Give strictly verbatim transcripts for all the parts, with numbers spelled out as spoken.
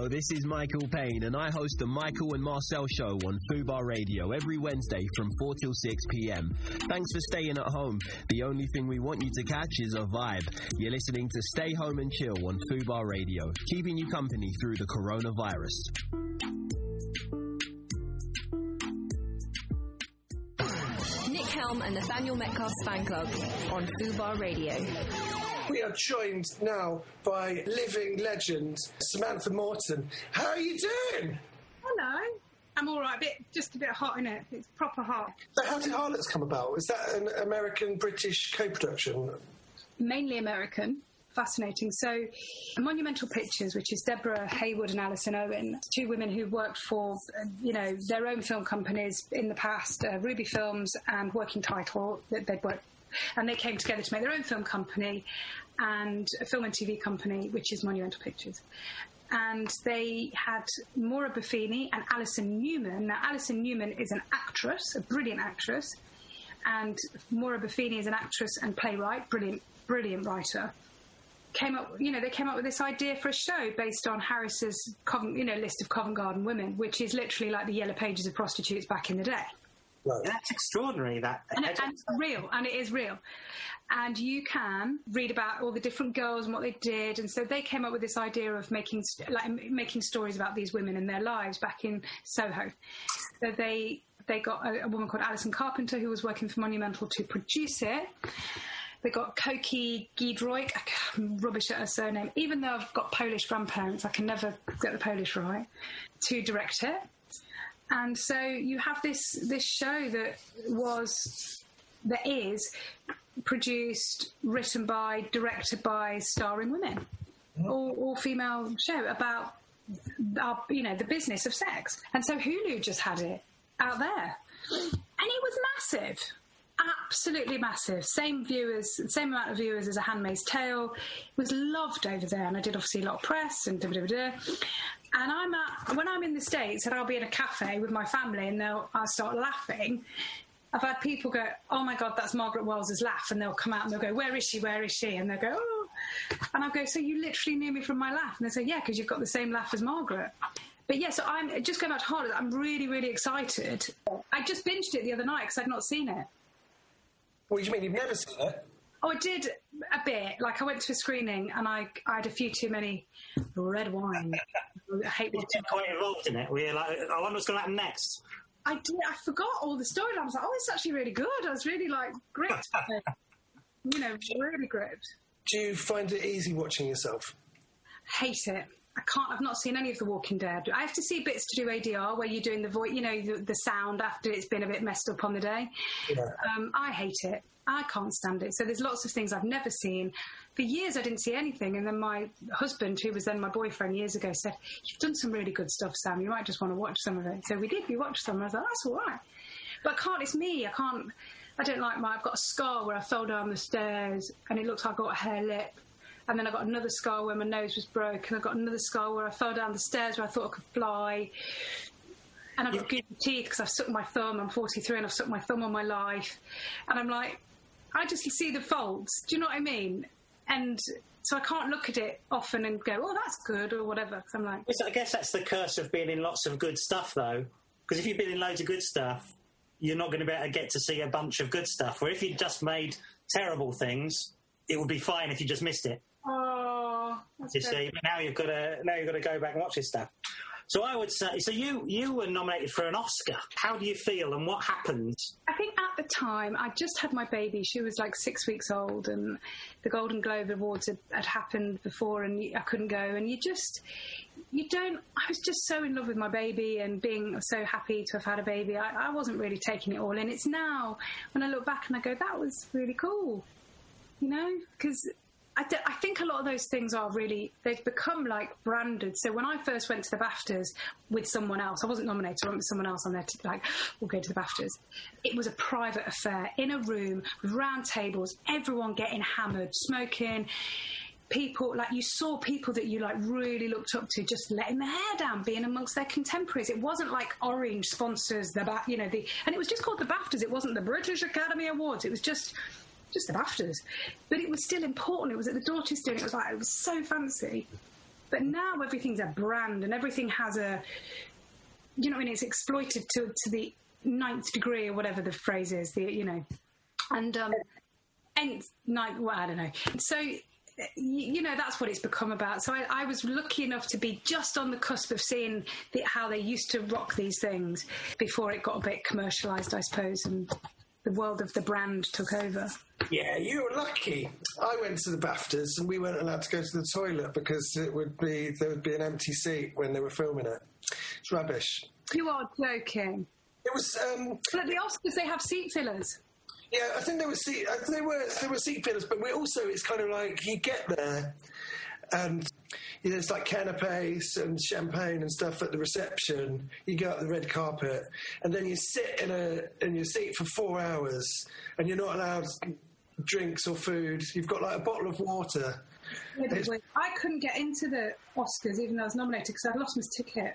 Hello, this is Michael Payne, and I host the Michael and Marcel Show on Fubar Radio every Wednesday from four till six p.m. Thanks for staying at home. The only thing we want you to catch is a vibe. You're listening to Stay Home and Chill on Fubar Radio, keeping you company through the coronavirus. Nick Helm and Nathaniel Metcalf's fan club on Fubar Radio. We are joined now by living legend Samantha Morton. How are you doing? Hello. I'm all right. A bit, just a bit hot, innit? It's proper hot. So how did Harlots come about? Is that an American-British co-production? Mainly American. Fascinating. So, Monumental Pictures, which is Deborah Haywood and Alison Owen, two women who worked for, uh, you know, their own film companies in the past, uh, Ruby Films and Working Title, that they'd worked. And they came together to make their own film company and a film and T V company, which is Monumental Pictures. And they had Maura Buffini and Alison Newman. Now, Alison Newman is an actress, a brilliant actress, and Maura Buffini is an actress and playwright, brilliant, brilliant writer. Came up, you know, they came up with this idea for a show based on Harris's, Covent, you know, list of Covent Garden women, which is literally like the Yellow Pages of prostitutes back in the day. Right. That's extraordinary, that. And, it, and it's real, and it is real. And you can read about all the different girls and what they did. And so they came up with this idea of making like making stories about these women and their lives back in Soho. So they they got a, a woman called Alison Carpenter who was working for Monumental to produce it. They got Koki Giedroyc, I'm rubbish at her surname, even though I've got Polish grandparents, I can never get the Polish right, to direct it. And so you have this this show that was, that is, produced, written by, directed by, starring women. All, all female show about, our, you know, the business of sex. And so Hulu just had it out there. And it was massive. Absolutely massive. Same viewers, same amount of viewers as A Handmaid's Tale. It was loved over there, and I did obviously a lot of press and da da da. And I'm at, when I'm in the States and I'll be in a cafe with my family and they'll I'll start laughing. I've had people go, "Oh my God, that's Margaret Wells's laugh," and they'll come out and they'll go, "Where is she? Where is she?" And they'll go, "Oh," and I'll go, "So you literally knew me from my laugh?" And they say, "Yeah, because you've got the same laugh as Margaret." But yeah, so I'm just going back to Harlots. I'm really, really excited. I just binged it the other night because I'd not seen it. What do you mean, you've never seen it? Oh, I did a bit. Like, I went to a screening and I, I had a few too many red wine. I hate you get quite involved in it. We're like, I wonder what's going to happen next. I did. I forgot all the storyline. I was like, oh, it's actually really good. I was really, like, gripped. You know, really gripped. Do you find it easy watching yourself? Hate it. I can't, I've not seen any of The Walking Dead. I have to see bits to do A D R where you're doing the voice, you know, the, the sound after it's been a bit messed up on the day. Yeah. Um, I hate it. I can't stand it. So there's lots of things I've never seen. For years I didn't see anything. And then my husband, who was then my boyfriend years ago, said, "You've done some really good stuff, Sam. You might just want to watch some of it." So we did. We watched some. And I was like, that's all right. But I can't. It's me. I can't. I don't like my... I've got a scar where I fell down the stairs and it looks like I got a hair lip. And then I got another scar where my nose was broken. I got another scar where I fell down the stairs where I thought I could fly. And I've got good teeth because I've sucked my thumb. I'm forty-three and I've sucked my thumb all my life. And I'm like, I just see the faults. Do you know what I mean? And so I can't look at it often and go, oh, that's good or whatever. Because I'm like... I guess that's the curse of being in lots of good stuff, though. Because if you've been in loads of good stuff, you're not going to be able to get to see a bunch of good stuff. Or if you just made terrible things, it would be fine if you just missed it. Oh, that's you see, but now you've got to now you've got to go back and watch this stuff. So I would say, so you you were nominated for an Oscar. How do you feel, and what happened? I think at the time I just had my baby. She was like six weeks old, and the Golden Globe Awards had, had happened before, and I couldn't go. And you just you don't. I was just so in love with my baby and being so happy to have had a baby. I, I wasn't really taking it all in. It's now when I look back and I go, that was really cool, you know, because. I, d- I think a lot of those things are really, they've become like branded. So when I first went to the BAFTAs with someone else, I wasn't nominated, I went with someone else on there to like, we'll go to the BAFTAs. It was a private affair in a room with round tables, everyone getting hammered, smoking. People, like you saw people that you like really looked up to just letting their hair down, being amongst their contemporaries. It wasn't like Orange sponsors the, ba- you know, the, and it was just called the BAFTAs. It wasn't the British Academy Awards. It was just... just the BAFTAs. But it was still important. It was at the Dorchester and it was like, it was so fancy. But now everything's a brand and everything has a, you know what I mean, it's exploited to to the ninth degree or whatever the phrase is, the you know, and um, nth, ninth, well, I don't know. So, you know, that's what it's become about. So I, I was lucky enough to be just on the cusp of seeing the, how they used to rock these things before it got a bit commercialised, I suppose, and the world of the brand took over. Yeah, you were lucky. I went to the BAFTAs and we weren't allowed to go to the toilet because it would be there would be an empty seat when they were filming it. It's rubbish. You are joking. It was. Um, but at the Oscars, they have seat fillers. Yeah, I think there were seat. I think they were there were seat fillers, but we also it's kind of like you get there, and you know, it's like canapes and champagne and stuff at the reception. You go up the red carpet, and then you sit in a in your seat for four hours, and you're not allowed drinks or food. You've got like a bottle of water. I couldn't get into the Oscars even though I was nominated because I'd lost my ticket.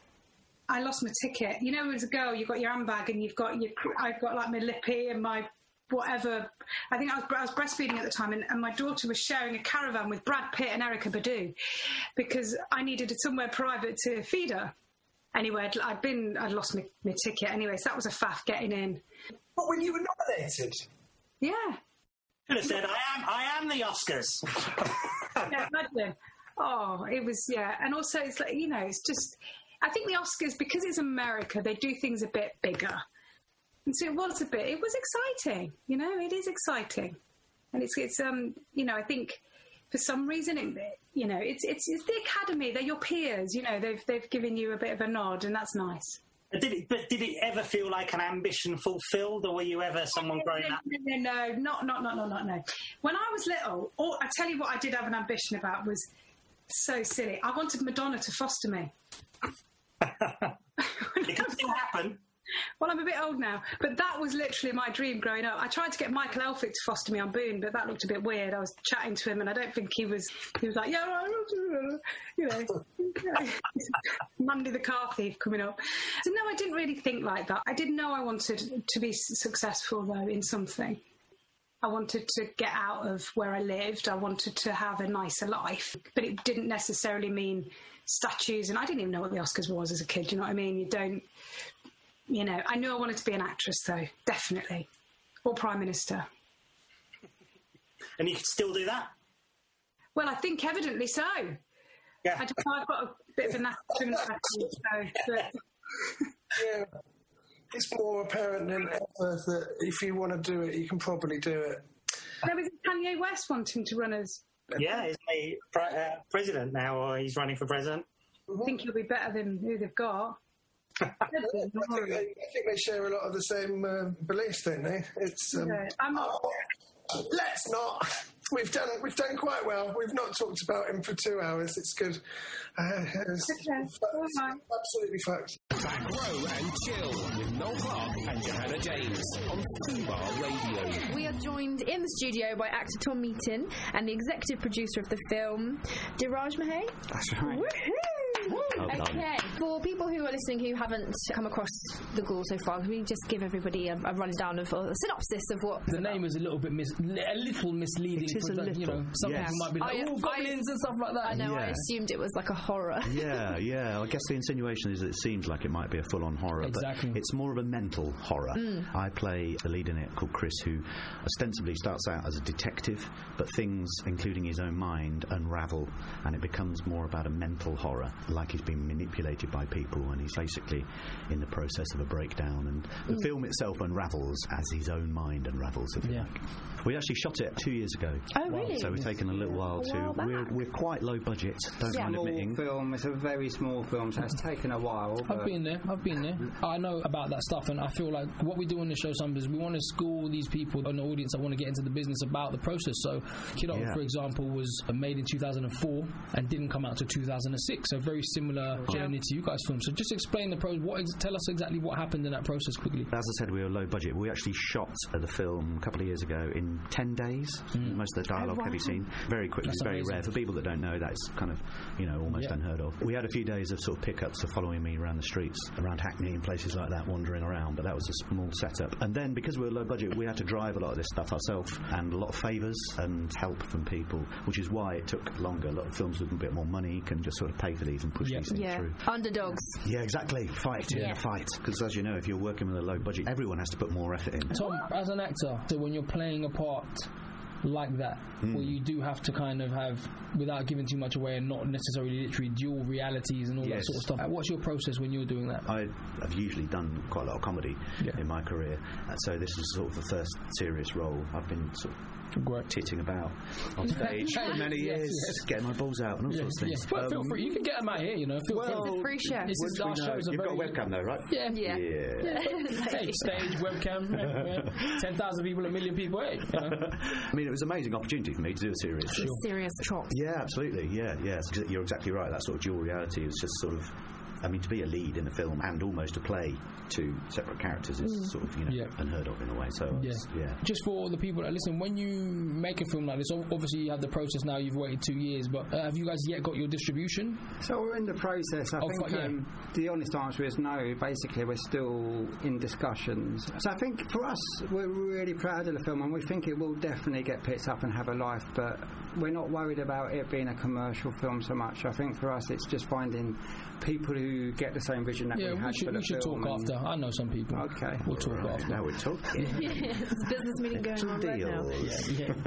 I lost my ticket. You know, as a girl, you've got your handbag and you've got your. I've got like my lippy and my whatever. I think I was, I was breastfeeding at the time, and, and my daughter was sharing a caravan with Brad Pitt and Erykah Badu because I needed somewhere private to feed her. Anyway, I'd, I'd been, I'd lost my, my ticket anyway, so that was a faff getting in. But when you were nominated, yeah, could have said, "I am, I am the Oscars." Yeah, imagine. Oh, it was yeah, and also it's like you know, it's just. I think the Oscars, because it's America, they do things a bit bigger. And so it was a bit, it was exciting, you know, it is exciting. And it's, it's um, you know, I think for some reason, it, you know, it's, it's it's the Academy, they're your peers, you know, they've they've given you a bit of a nod, and that's nice. But did it, but did it ever feel like an ambition fulfilled, or were you ever someone growing up? No, no, no, not, not, not, not, not, no. When I was little, or, I tell you what I did have an ambition about was so silly. I wanted Madonna to foster me. It can still happen. Well, I'm a bit old now, but that was literally my dream growing up. I tried to get Michael Elphick to foster me on Boone, but that looked a bit weird. I was chatting to him, and I don't think he was. He was like, "Yeah, you know, Mandy the car thief coming up." So no, I didn't really think like that. I did know I wanted to be successful though in something. I wanted to get out of where I lived. I wanted to have a nicer life, but it didn't necessarily mean statues. And I didn't even know what the Oscars was as a kid. You know what I mean? You don't, you know, I knew I wanted to be an actress though, definitely. Or Prime Minister. And you could still do that? Well, I think evidently so. Yeah. I just, I've got a bit of a natural attitude, so. But... yeah. It's more apparent than ever that if you want to do it, you can probably do it. There was Kanye West wanting to run as... Yeah, he's the pre- uh, president now, or he's running for president. I think he'll be better than who they've got. I, think they, I think they share a lot of the same uh, beliefs, don't they? It's. Um, yeah, I'm not... oh, let's not. We've done. We've done quite well. We've not talked about him for two hours. It's good. Uh, it's okay. fucked. Absolutely fucked. Back row and chill with Noel Clark and Johanna James on Fubar Radio. We are joined in the studio by actor Tom Meaton and the executive producer of the film, Diraj Mahey. That's right. Woohoo! Okay, for people who are listening who haven't come across The Ghoul so far, can we just give everybody a, a rundown of, or a synopsis of what the name is a little bit mis- a little misleading. It is for a the, little. You know, some yes. people might be like, I, oh, goblins I, and stuff like that. I know. Yeah. I assumed it was like a horror. yeah, yeah. I guess the insinuation is that it seems like it might be a full-on horror, exactly. but it's more of a mental horror. Mm. I play the lead in it called Chris, who ostensibly starts out as a detective, but things, including his own mind, unravel, and it becomes more about a mental horror, like he's being manipulated by people, and he's basically in the process of a breakdown. And the mm. film itself unravels as his own mind unravels, if you yeah. like. We actually shot it two years ago. Oh, really? So we've taken a little while a to. While we're, we're quite low budget, don't yeah. mind admitting. Small film. It's a very small film, so it's taken a while. I've been there. I've been there. I know about that stuff, and I feel like what we do on the show sometimes is we want to school these people an audience that want to get into the business about the process. So, Kiddo, yeah. for example, was made in two thousand four and didn't come out till two thousand six. So very similar journey to you guys' film. So just explain the process. What ex- tell us exactly what happened in that process quickly. As I said, we were low budget. We actually shot the film a couple of years ago in ten days. Mm. Most of the dialogue oh, wow. can be seen very quickly. It's very amazing. Rare for people that don't know. That's kind of, you know, almost yeah. unheard of. We had a few days of sort of pickups of following me around the streets, around Hackney and places like that, wandering around. But that was a small setup. And then because we were low budget, we had to drive a lot of this stuff ourselves, and a lot of favours and help from people, which is why it took longer. A lot of films with a bit more money can just sort of pay for these and push yeah. these things yeah. through. Underdogs. Yeah, exactly. Fight, yeah, yeah. fight. Because as you know, if you're working with a low budget, everyone has to put more effort in. Tom, as an actor, so when you're playing a part like that, mm. where you do have to kind of have, without giving too much away and not necessarily literally dual realities and all yes. that sort of stuff, what's your process when you're doing that? I have usually done quite a lot of comedy yeah. in my career, so this was sort of the first serious role. I've been sort of Great. titting about on stage for many years, yes, yes. getting my balls out and all yes, sorts of things. Yes. Well, um, feel free. You can get them out here, you know. Feel well, it's a free show. This is our shows. You've got a webcam though, right? Yeah. Yeah. yeah. yeah. Hey, stage, webcam, yeah. ten thousand people, a million people. Hey, you know. I mean, it was an amazing opportunity for me to do a serious show. Serious chops. Yeah, absolutely. Yeah, yeah. You're exactly right. That sort of dual reality is just sort of. I mean, to be a lead in a film and almost to play two separate characters is mm. sort of, you know, yeah. unheard of in a way. So, yeah. yeah. Just for the people that listen, when you make a film like this, obviously you have the process now, you've waited two years, but uh, have you guys yet got your distribution? So we're in the process. I oh, think yeah. um, the honest answer is no. Basically, we're still in discussions. So I think for us, we're really proud of the film and we think it will definitely get picked up and have a life, but we're not worried about it being a commercial film so much. I think for us, it's just finding people who get the same vision that yeah, we had we should, for the we should film. talk after. I know some people. Okay. We'll talk right. after. Now we're talking. yeah, it's a business meeting going on right now. Yeah, yeah.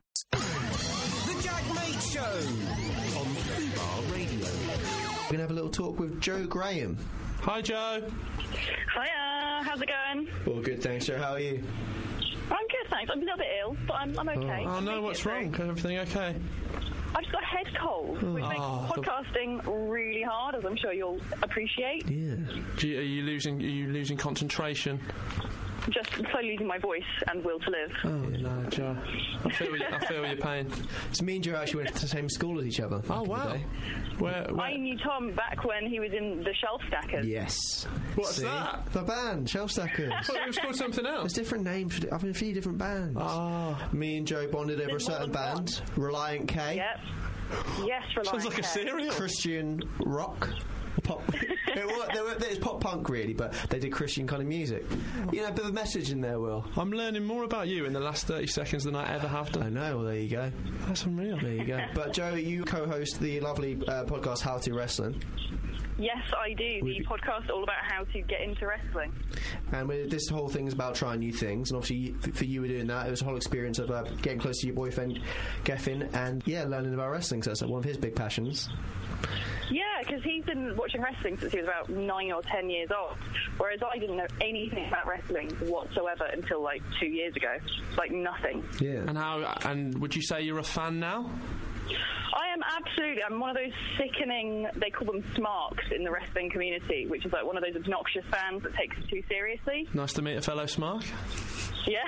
The Jack Mate Show on Fubar Radio. We're going to have a little talk with Joe Graham. Hi, Joe. Hiya. How's it going? All good, thanks, Joe. How are you? I'm good, thanks. I'm a little bit ill, but I'm, I'm okay. Oh, no, what's wrong? Everything okay? I've just got a head cold, which oh, makes podcasting the... really hard, as I'm sure you'll appreciate. Yeah. Do you, are you losing? Are you losing concentration? Just slowly losing my voice and will to live. Oh no, Joe. I feel your, I feel your pain. So me and Joe actually went to the same school as each other. Oh wow. Where, where? I knew Tom back when he was in the Shelf Stackers. Yes. What's See? that? The band, Shelf Stackers. I thought it was called something else. There's different names for I've been a few different bands. Ah. Me and Joe bonded over There's a certain band, one. Reliant K. Yep. Yes, Reliant Sounds like K. a cereal. Christian rock. Pop. it was, they were, it was pop punk really, but they did Christian kind of music. You know, a bit of a message in there, Will. I'm learning more about you in the last thirty seconds than I ever have done. I know. Well, there you go. That's unreal. There you go. But Joe, you co-host the lovely uh, podcast How to Wrestling. Yes, I do. The podcast all about how to get into wrestling. And this whole thing is about trying new things. And obviously, for you were doing that. It was a whole experience of uh, getting close to your boyfriend, Geffen, and yeah, learning about wrestling. So that's like one of his big passions. Yeah, because he's been watching wrestling since he was about nine or ten years old, whereas I didn't know anything about wrestling whatsoever until like two years ago. Like nothing. Yeah. And how? And would you say you're a fan now? I am absolutely. I'm one of those sickening, they call them smarks in the wrestling community, which is like one of those obnoxious fans that takes it too seriously. Nice to meet a fellow smark. Yeah.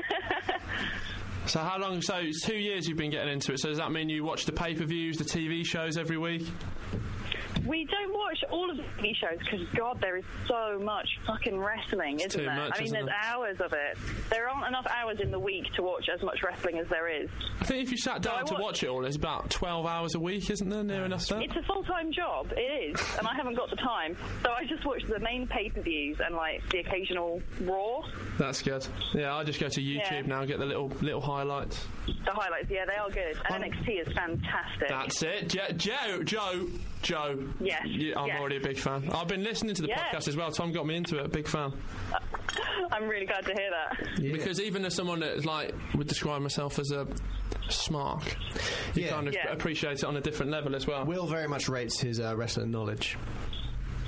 So how long, so it's two years you've been getting into it, so does that mean you watch the pay-per-views, the T V shows every week? We don't watch all of the T V shows because, God, there is so much fucking wrestling, it's isn't too there? much, I mean, there's there? hours of it. There aren't enough hours in the week to watch as much wrestling as there is. I think if you sat down so to watch, watch it all, it's about twelve hours a week, isn't there? Near enough that? It's a full-time job, it is, and I haven't got the time. So I just watch the main pay-per-views and, like, the occasional Raw. That's good. Yeah, I just go to YouTube yeah. now and get the little little highlights. The highlights, yeah, they are good. And I'm, N X T is fantastic. That's it. Jo- Joe, Joe, Joe. Yes. You, I'm yes. already a big fan. I've been listening to the yes. podcast as well. Tom got me into it. Big fan. I'm really glad to hear that. Yeah. Because even as someone that like would describe myself as a smark, you yeah. kind of yeah. appreciate it on a different level as well. Will very much rates his uh, wrestling knowledge. Oh,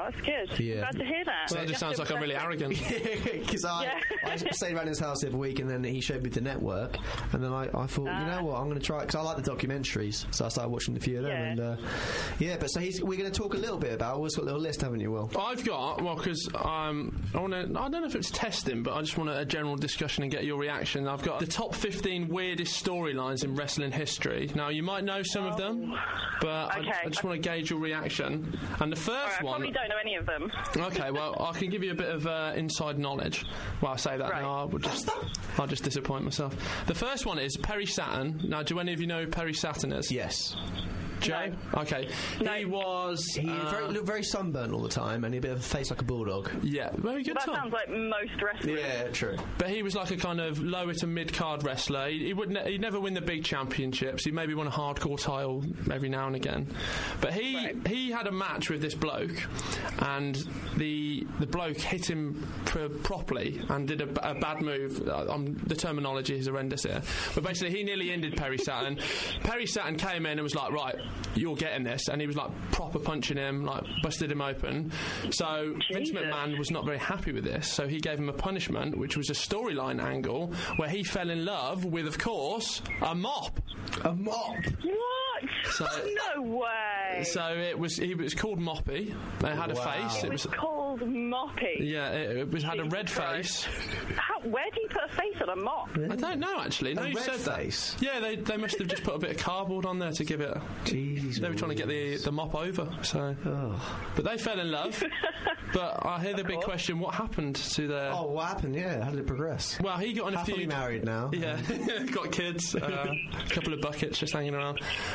Oh, that's good. Yeah. Glad to hear that. So that just sounds like I'm really arrogant. Because I, Yeah. I stayed around his house the other week, and then he showed me the network, and then I, I thought, you know what, I'm going to try, because I like the documentaries, so I started watching a few of them, Yeah. and uh, yeah, but so he's, we're going to talk a little bit about, we've got a little list, haven't you, Will? I've got, well, because um, I want to, I don't know if it's testing, but I just want a general discussion and get your reaction. I've got the top fifteen weirdest storylines in wrestling history. Now, you might know some of them, but Okay. I, I just want to gauge your reaction. And the first All right, I one... probably don't know any of them. Okay, well, I can give you a bit of uh, inside knowledge. Well, I say that Right. now, I would just, I'll just disappoint myself. The first one is Perry Saturn. Now, do any of you know who Perry Saturn is? Yes. Joe? Okay. No. He was... He uh, very, looked very sunburnt all the time, and he had a bit of a face like a bulldog. Yeah, very good That Tom. sounds like most wrestlers. Yeah, true. But he was like a kind of lower to mid card wrestler. He, he would ne- he'd never win the big championships. He maybe won a hardcore title every now and again. But he Right. he had a match with this bloke, and the the bloke hit him pr- properly and did a, b- a bad move. Uh, um, the terminology is horrendous here, but basically he nearly ended Perry Saturn. Perry Saturn came in and was like, right, you're getting this, and he was like proper punching him, like busted him open. So Vince Jesus. McMahon was not very happy with this, so he gave him a punishment, which was a storyline angle where he fell in love with, of course, a mop. A mop? What? So- no way. So it was he was called Moppy. They had Wow. a face. it It was was called Moppy. yeah, it, it was had a Jesus red Christ. face. How, where do you put a face on a mop? I don't know actually. No, A you red said face? that. Yeah, they they must have just put a bit of cardboard on there to give it. Jeez. They were trying to get the the mop over. So, Oh. but they fell in love. But I hear the big question: what happened to their? Oh, what happened? Yeah, how did it progress? Well, he got in a Happily few. married now. Yeah, got kids, uh, a couple of buckets just hanging around.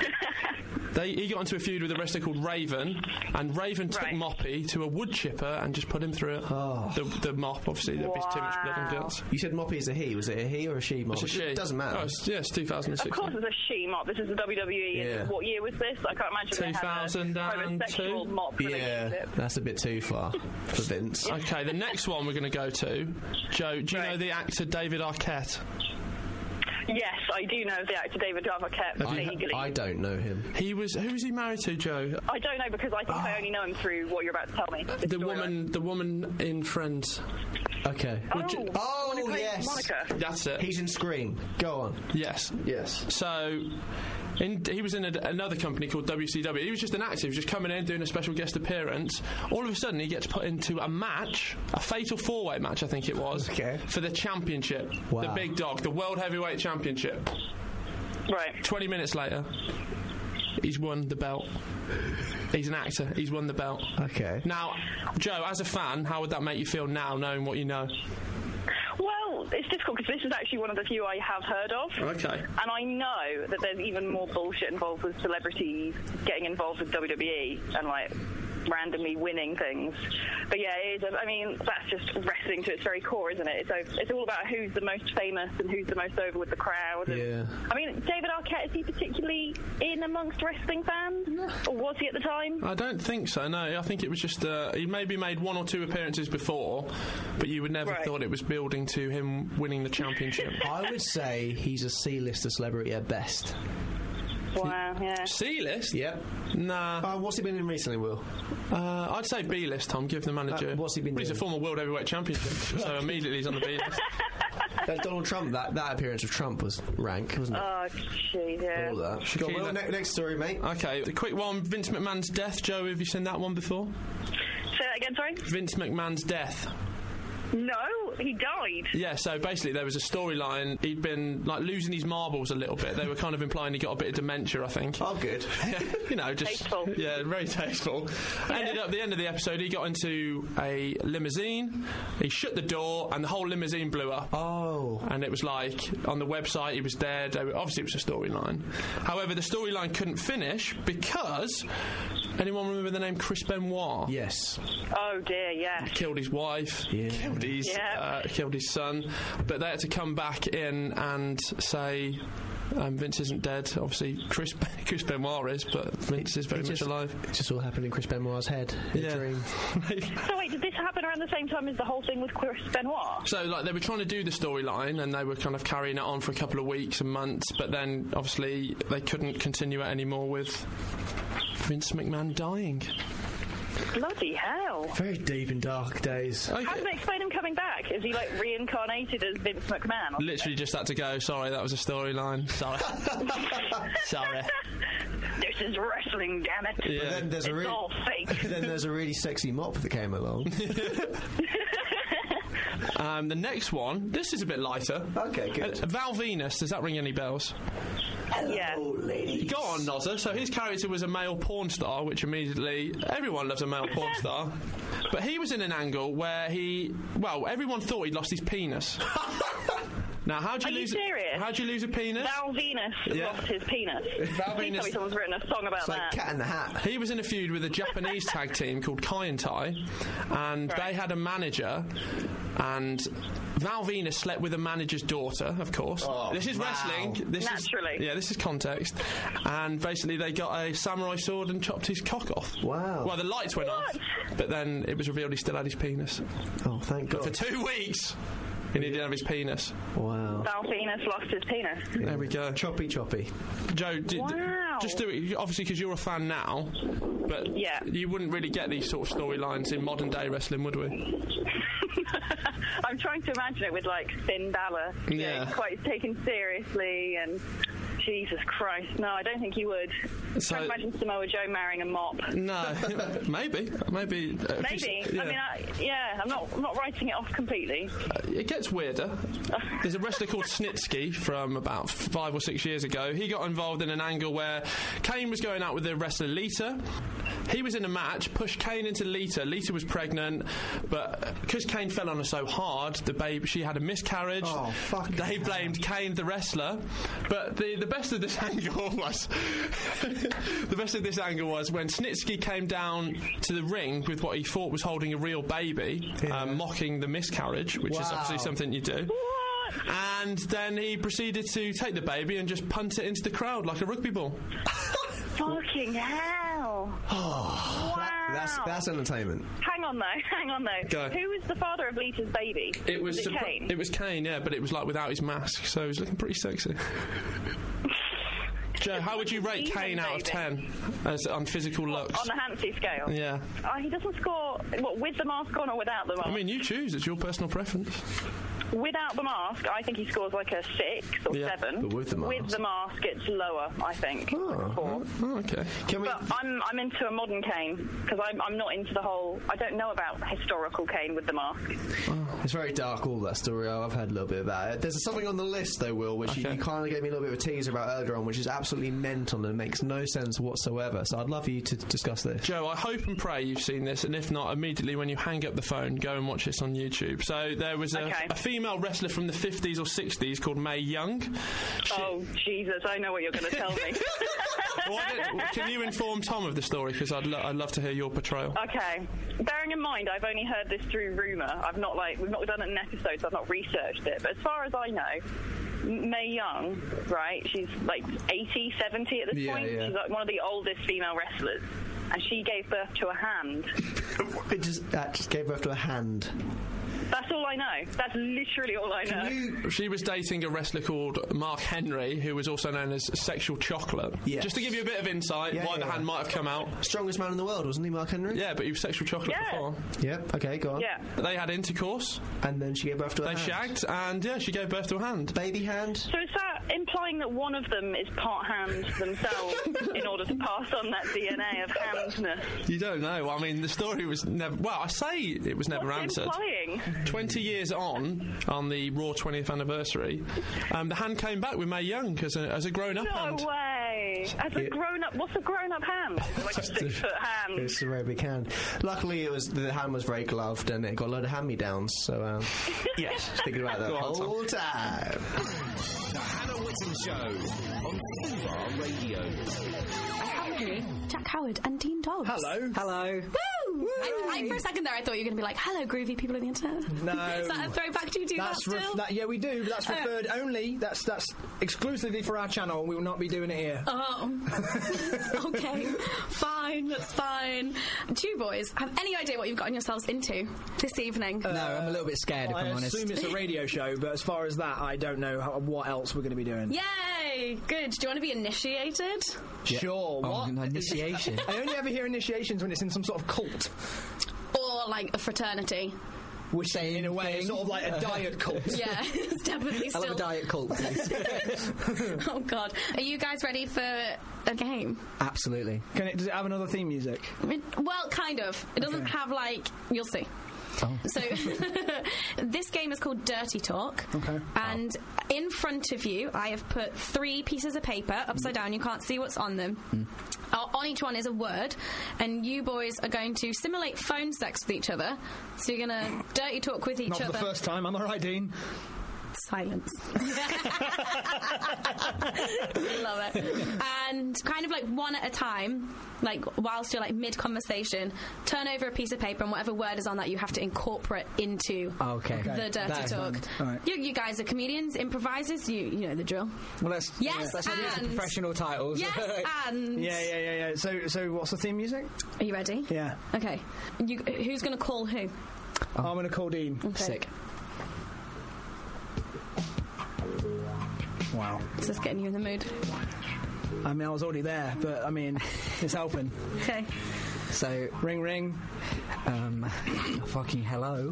They, he got into a feud with a wrestler called Raven, and Raven took Right. Moppy to a wood chipper and just put him through it. Oh. The, the mop, obviously, there'd be too much blood and Wow. guts. You said Moppy is a he. Was it a he or a she mop? It's a she. It doesn't matter. Oh, it's, yeah, it's two thousand Of six. course it's a she mop. This is the W W E. Yeah. And what year was this? I can't imagine they had a two thousand two? homosexual mop Yeah, relationship. that's a bit too far for Vince. Okay, the next one we're going to go to. Joe, do you Right. know the actor David Arquette? Yes, I do know the actor David Arquette vaguely. I don't know him. He was. Who was he married to, Joe? I don't know because I think I only know him through what you're about to tell me. This The storyline. woman. The woman in Friends. Okay. Oh, Would you- Oh, the one who plays yes. Monica. That's it. He's in Scream. Go on. Yes. Yes. So, in, he was in a, another company called W C W. He was just an actor. He was just coming in, doing a special guest appearance. All of a sudden, he gets put into a match, a fatal four-way match, I think it was, Okay. for the championship. Wow. The big dog, the World Heavyweight Championship. Right. twenty minutes later, he's won the belt. He's an actor. He's won the belt. Okay. Now, Joe, as a fan, how would that make you feel now, knowing what you know? Well, it's difficult because this is actually one of the few I have heard of. Okay. And I know that there's even more bullshit involved with celebrities getting involved with W W E and, like, randomly winning things. But yeah, it is, I mean, that's just wrestling to its very core, isn't it? So it's all about who's the most famous and who's the most over with the crowd. And, Yeah. I mean, David Arquette, is he particularly in amongst wrestling fans? Or was he at the time? I don't think so, no. I think it was just, uh, he maybe made one or two appearances before, but you would never Right. thought it was building to him winning the championship. I would say he's a C-lister celebrity at best. Wow, yeah. C-list? Yep. Nah. Uh, what's he been in recently, Will? Uh, I'd say B-list, Tom. Give the manager. Uh, what's he been Well, he's a doing? former World Heavyweight Champion, so immediately he's on the B-list. Uh, Donald Trump, that, that appearance of Trump was rank, wasn't it? Oh, jeez, yeah. All that. Go on, Will, ne- next story, mate. Okay, the quick one, Vince McMahon's death. Joe, have you seen that one before? Say that again, sorry? Vince McMahon's death. No, he died. Yeah, so basically there was a storyline. He'd been like losing his marbles a little bit. They were kind of implying he got a bit of dementia, I think. Oh, good. You know, just Tasteful. yeah, very tasteful. Ended up at the end of the episode, he got into a limousine. He shut the door, and the whole limousine blew up. Oh. And it was like on the website he was dead. They were- Obviously, it was a storyline. However, the storyline couldn't finish because anyone remember the name Chris Benoit? Yes. Oh, dear, yeah. Killed his wife. Yeah. Killed his Yeah. uh, killed his son, but they had to come back in and say um, Vince isn't dead. Obviously, Chris Chris Benoit is, but Vince is very It much just- alive. It just all happened in Chris Benoit's head. In Yeah. a dream. So wait, did this happen around the same time as the whole thing with Chris Benoit? So, like, they were trying to do the storyline, and they were kind of carrying it on for a couple of weeks and months, but then obviously they couldn't continue it anymore with Vince McMahon dying. Bloody hell. Very deep and dark days. How do they explain him coming back? Is he like reincarnated as Vince McMahon? Literally just had to go. Sorry, that was a storyline. Sorry. Sorry. This is wrestling, damn it. Yeah. But then there's it's a re- all fake. Then there's a really sexy mop that came along. um, the next one, this is a bit lighter. Okay, good. Uh, Val Venus, does that ring any bells? Yeah. Ladies. Go on, Nozza. So his character was a male porn star, which immediately everyone loves a male porn star. But he was in an angle where he, well, everyone thought he'd lost his penis. Now, how do you Are lose? you serious? How do you lose a penis? Val Venus Yeah. lost his penis. Val Please Venus- tell me someone's written a song about It's like that. Cat in the Hat. He was in a feud with a Japanese tag team called Kai and Tai, and Right. they had a manager, and Val Venus slept with the manager's daughter, of course. Oh, this is wow. wrestling. This Naturally. Is, yeah, this is context. And basically, they got a samurai sword and chopped his cock off. Wow. Well, the lights went What? off, but then it was revealed he still had his penis. Oh, thank God. For two weeks, he didn't have his penis. Wow. Val Venus lost his penis. There we go. Choppy, choppy. Joe, d- d- Wow. just do it, obviously, because you're a fan now, but Yeah. you wouldn't really get these sort of storylines in modern day wrestling, would we? I'm trying to imagine it with like Finn Balor, you know, Yeah. quite taken seriously, and Jesus Christ, no, I don't think you would. So- Try to imagine Samoa Joe marrying a mop. No, maybe, maybe. uh, if Maybe. you s- yeah. I mean, I, yeah, I'm not, I'm not writing it off completely. Uh, it gets weirder. There's a wrestler called Snitsky from about five or six years ago. He got involved in an angle where Kane was going out with the wrestler Lita. He was in a match, pushed Kane into Lita. Lita was pregnant, but because Kane fell on her so hard, the baby she had a miscarriage. Oh, fuck. They blamed Kane, the wrestler. But the the best of this angle was the best of this angle was when Snitsky came down to the ring with what he thought was holding a real baby, Yeah. um, mocking the miscarriage, which is Wow. obviously something you do. What? And then he proceeded to take the baby and just punt it into the crowd like a rugby ball. Fucking hell. Oh, Wow. That's that's entertainment. Hang on though, hang on though. Go. Who was the father of Lita's baby? It was, it surpri- Kane? It was Kane, yeah, but it was like without his mask, so he was looking pretty sexy. Joe, how would you rate Even Kane out of baby. ten as on physical looks? On the Hansi scale? Yeah. Oh, he doesn't score, what, with the mask on or without the mask? I mean, you choose. It's your personal preference. Without the mask, I think he scores like a six or Yeah, seven. but with the mask. With the mask, it's lower, I think. Oh, like a four. Oh, okay. Can we? But I'm I'm into a modern Kane because I'm I'm not into the whole. I don't know about historical Kane with the mask. It's very dark, all that story. I've heard a little bit about it. There's something on the list, though, Will, which you, Okay. you kind of gave me a little bit of a teaser about earlier on, which is absolutely mental and makes no sense whatsoever. So I'd love you to discuss this. Joe, I hope and pray you've seen this, and if not, immediately when you hang up the phone, go and watch this on YouTube. So there was a, Okay. a female wrestler from the fifties or sixties called Mae Young. She- Oh Jesus, I know what you're going to tell me. Well, I don't- can you inform Tom of the story? Because I'd, lo- I'd love to hear your portrayal. Okay. Bearing in mind, I've only heard this through rumour. I've not like we've not done an episode, so I've not researched it. But as far as I know, Mae Young, right? She's like eighty, seventy at this Yeah, point. yeah. She's like one of the oldest female wrestlers, and she gave birth to a hand. It just, that just gave birth to a hand. That's all I know. That's literally all I know. She was dating a wrestler called Mark Henry, who was also known as Sexual Chocolate. Yes. Just to give you a bit of insight Yeah, why the yeah. hand might have come out. Strongest man in the world, wasn't he, Mark Henry? Yeah, but he was Sexual Chocolate Yeah. before. Yep, okay, go on. Yeah. They had intercourse, And then she gave birth to a they hand. shagged, and yeah, she gave birth to a hand. Baby hand? So is that implying that one of them is part hand themselves in order to pass on that D N A of handness? You don't know. I mean, the story was never. Well, I say it was never What's it answered. implying? Twenty years on, on the Raw twentieth anniversary, um, the hand came back with Mae Young as a, as a grown-up No hand. way. As a Yeah. grown-up, what's a grown-up hand? Like a six-foot hand. It's a very big hand. Luckily, it was the hand was very gloved and it got a load of hand-me-downs. So, um, yes, thinking about that the Go on, whole time. The Hannah Whitten Show on Fubar Radio. Jack Howard and Dean Dobbs. Hello. Hello. Woo! I, I, for a second there, I thought you were going to be like, "Hello, groovy people on the internet." No. Is that a throwback? Do you do That's that ref- still? that, yeah, we do. But that's Oh. referred only. That's that's exclusively for our channel. We will not be doing it here. Oh, okay, fine, that's fine. Do you boys have any idea what you've gotten yourselves into this evening? No, I'm a little bit scared, if I I'm honest. assume it's a radio show, but as far as that, I don't know how, what else we're going to be doing. Yay! Okay, good. Do you want to be initiated? Yeah. Sure. Oh, What? an initiation. I only ever hear initiations when it's in some sort of cult. Or like a fraternity. Which, in a way, is sort of like a diet cult. Yeah, it's definitely still. I love a diet cult, please. Oh God, are you guys ready for a game? Absolutely. Can it? Does it have another theme music? I mean, well, kind of. It doesn't Okay. have like. You'll see. Oh. So, this game is called Dirty Talk. Okay. And in front of you, I have put three pieces of paper upside down. You can't see what's on them. Mm. Uh, on each one is a word, and you boys are going to simulate phone sex with each other. So you're going to dirty talk with each Not other. for the first time, am I right, Dean? Silence. Love it. And kind of like one at a time, like whilst you're like mid conversation, turn over a piece of paper and whatever word is on that you have to incorporate into Okay. the Okay. dirty That's talk. fine. All right. You, you guys are comedians, improvisers. You you know the drill. Well, let's. Yes, let's have and- the professional titles. Yes, and Yeah, yeah, yeah, yeah. So, so what's the theme music? Are you ready? Yeah. Okay. You, who's going to call who? I'm going to call Dean. Okay. Sick. Wow. Is this getting you in the mood? I mean, I was already there, but I mean, it's helping. Okay. So, ring, ring. Um, fucking hello.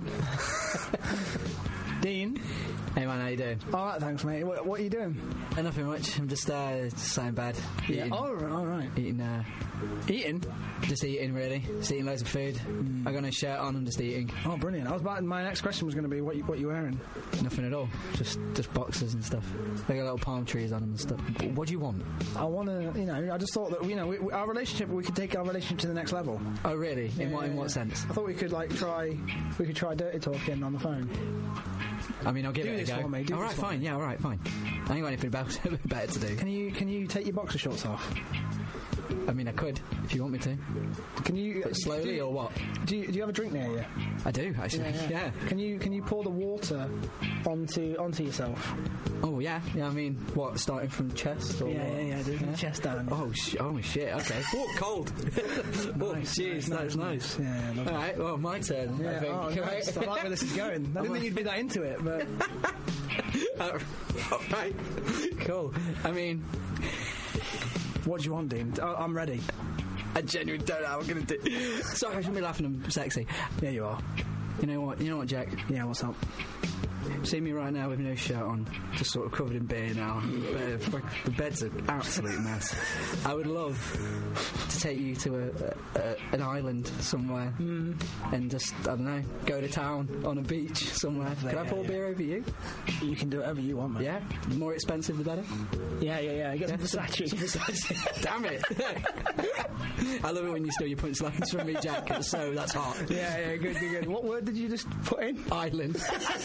Dean. Hey man, how you doing? All right, thanks, mate. What, what are you doing? Uh, nothing much. I'm just uh, just staying in bed. Yeah. Eating, Oh, right, all right. eating. Uh, Eating? just eating, really. Just eating loads of food. I got no shirt on. I'm just eating. Oh, brilliant. I was about, my next question was going to be what you, what you wearing? Nothing at all. Just just boxes and stuff. They got little palm trees on them and stuff. What do you want? I want to, you know, I just thought that, you know, we, we, our relationship, we could take our relationship to the next level. Oh, really? In Yeah, what in yeah, what yeah. sense? I thought we could, like, try, we could try dirty talking on the phone. I mean, I'll give Do it a this go. for me, do all this right, for fine. me. Yeah, all right, fine. I ain't got anything about better to do. Can you, can you take your boxer shorts off? I mean, I could if you want me to. Can you But slowly do you, or what? Do you, do you have a drink near you? I do actually. Yeah. Can you can you pour the water onto onto yourself? Oh yeah. Yeah. I mean, what? Starting from chest or Yeah, what? yeah, yeah, do chest down. Oh, sh- oh shit. Okay. Oh, cold. Oh, Nice, jeez, nice, that's nice, nice. nice. Yeah, yeah, lovely. All right. Well, my turn. Yeah, I think. oh, nice. I like where this is going. I didn't I'm think you'd be that into it, but uh, all right. Cool. I mean, what do you want, Dean? I, I'm ready. I genuinely don't know how I'm gonna do. Sorry, I shouldn't be laughing. I'm sexy. Yeah, you are. You know what? You know what, Jack? Yeah, what's up? See me right now with no shirt on, just sort of covered in beer now. But, uh, the bed's an absolute mess. I would love to take you to a, a, an island somewhere mm. and just, I don't know, go to town on a beach somewhere. Can I yeah, pour yeah. beer over you? You can do whatever you want, man. Yeah? The more expensive, the better? Yeah, yeah, yeah. Get some Yeah, Versace. Damn it. I love it when you steal your punchlines from me, Jack. It's so that's hot. Yeah, yeah, good, good, good. What word did you just put in? Island.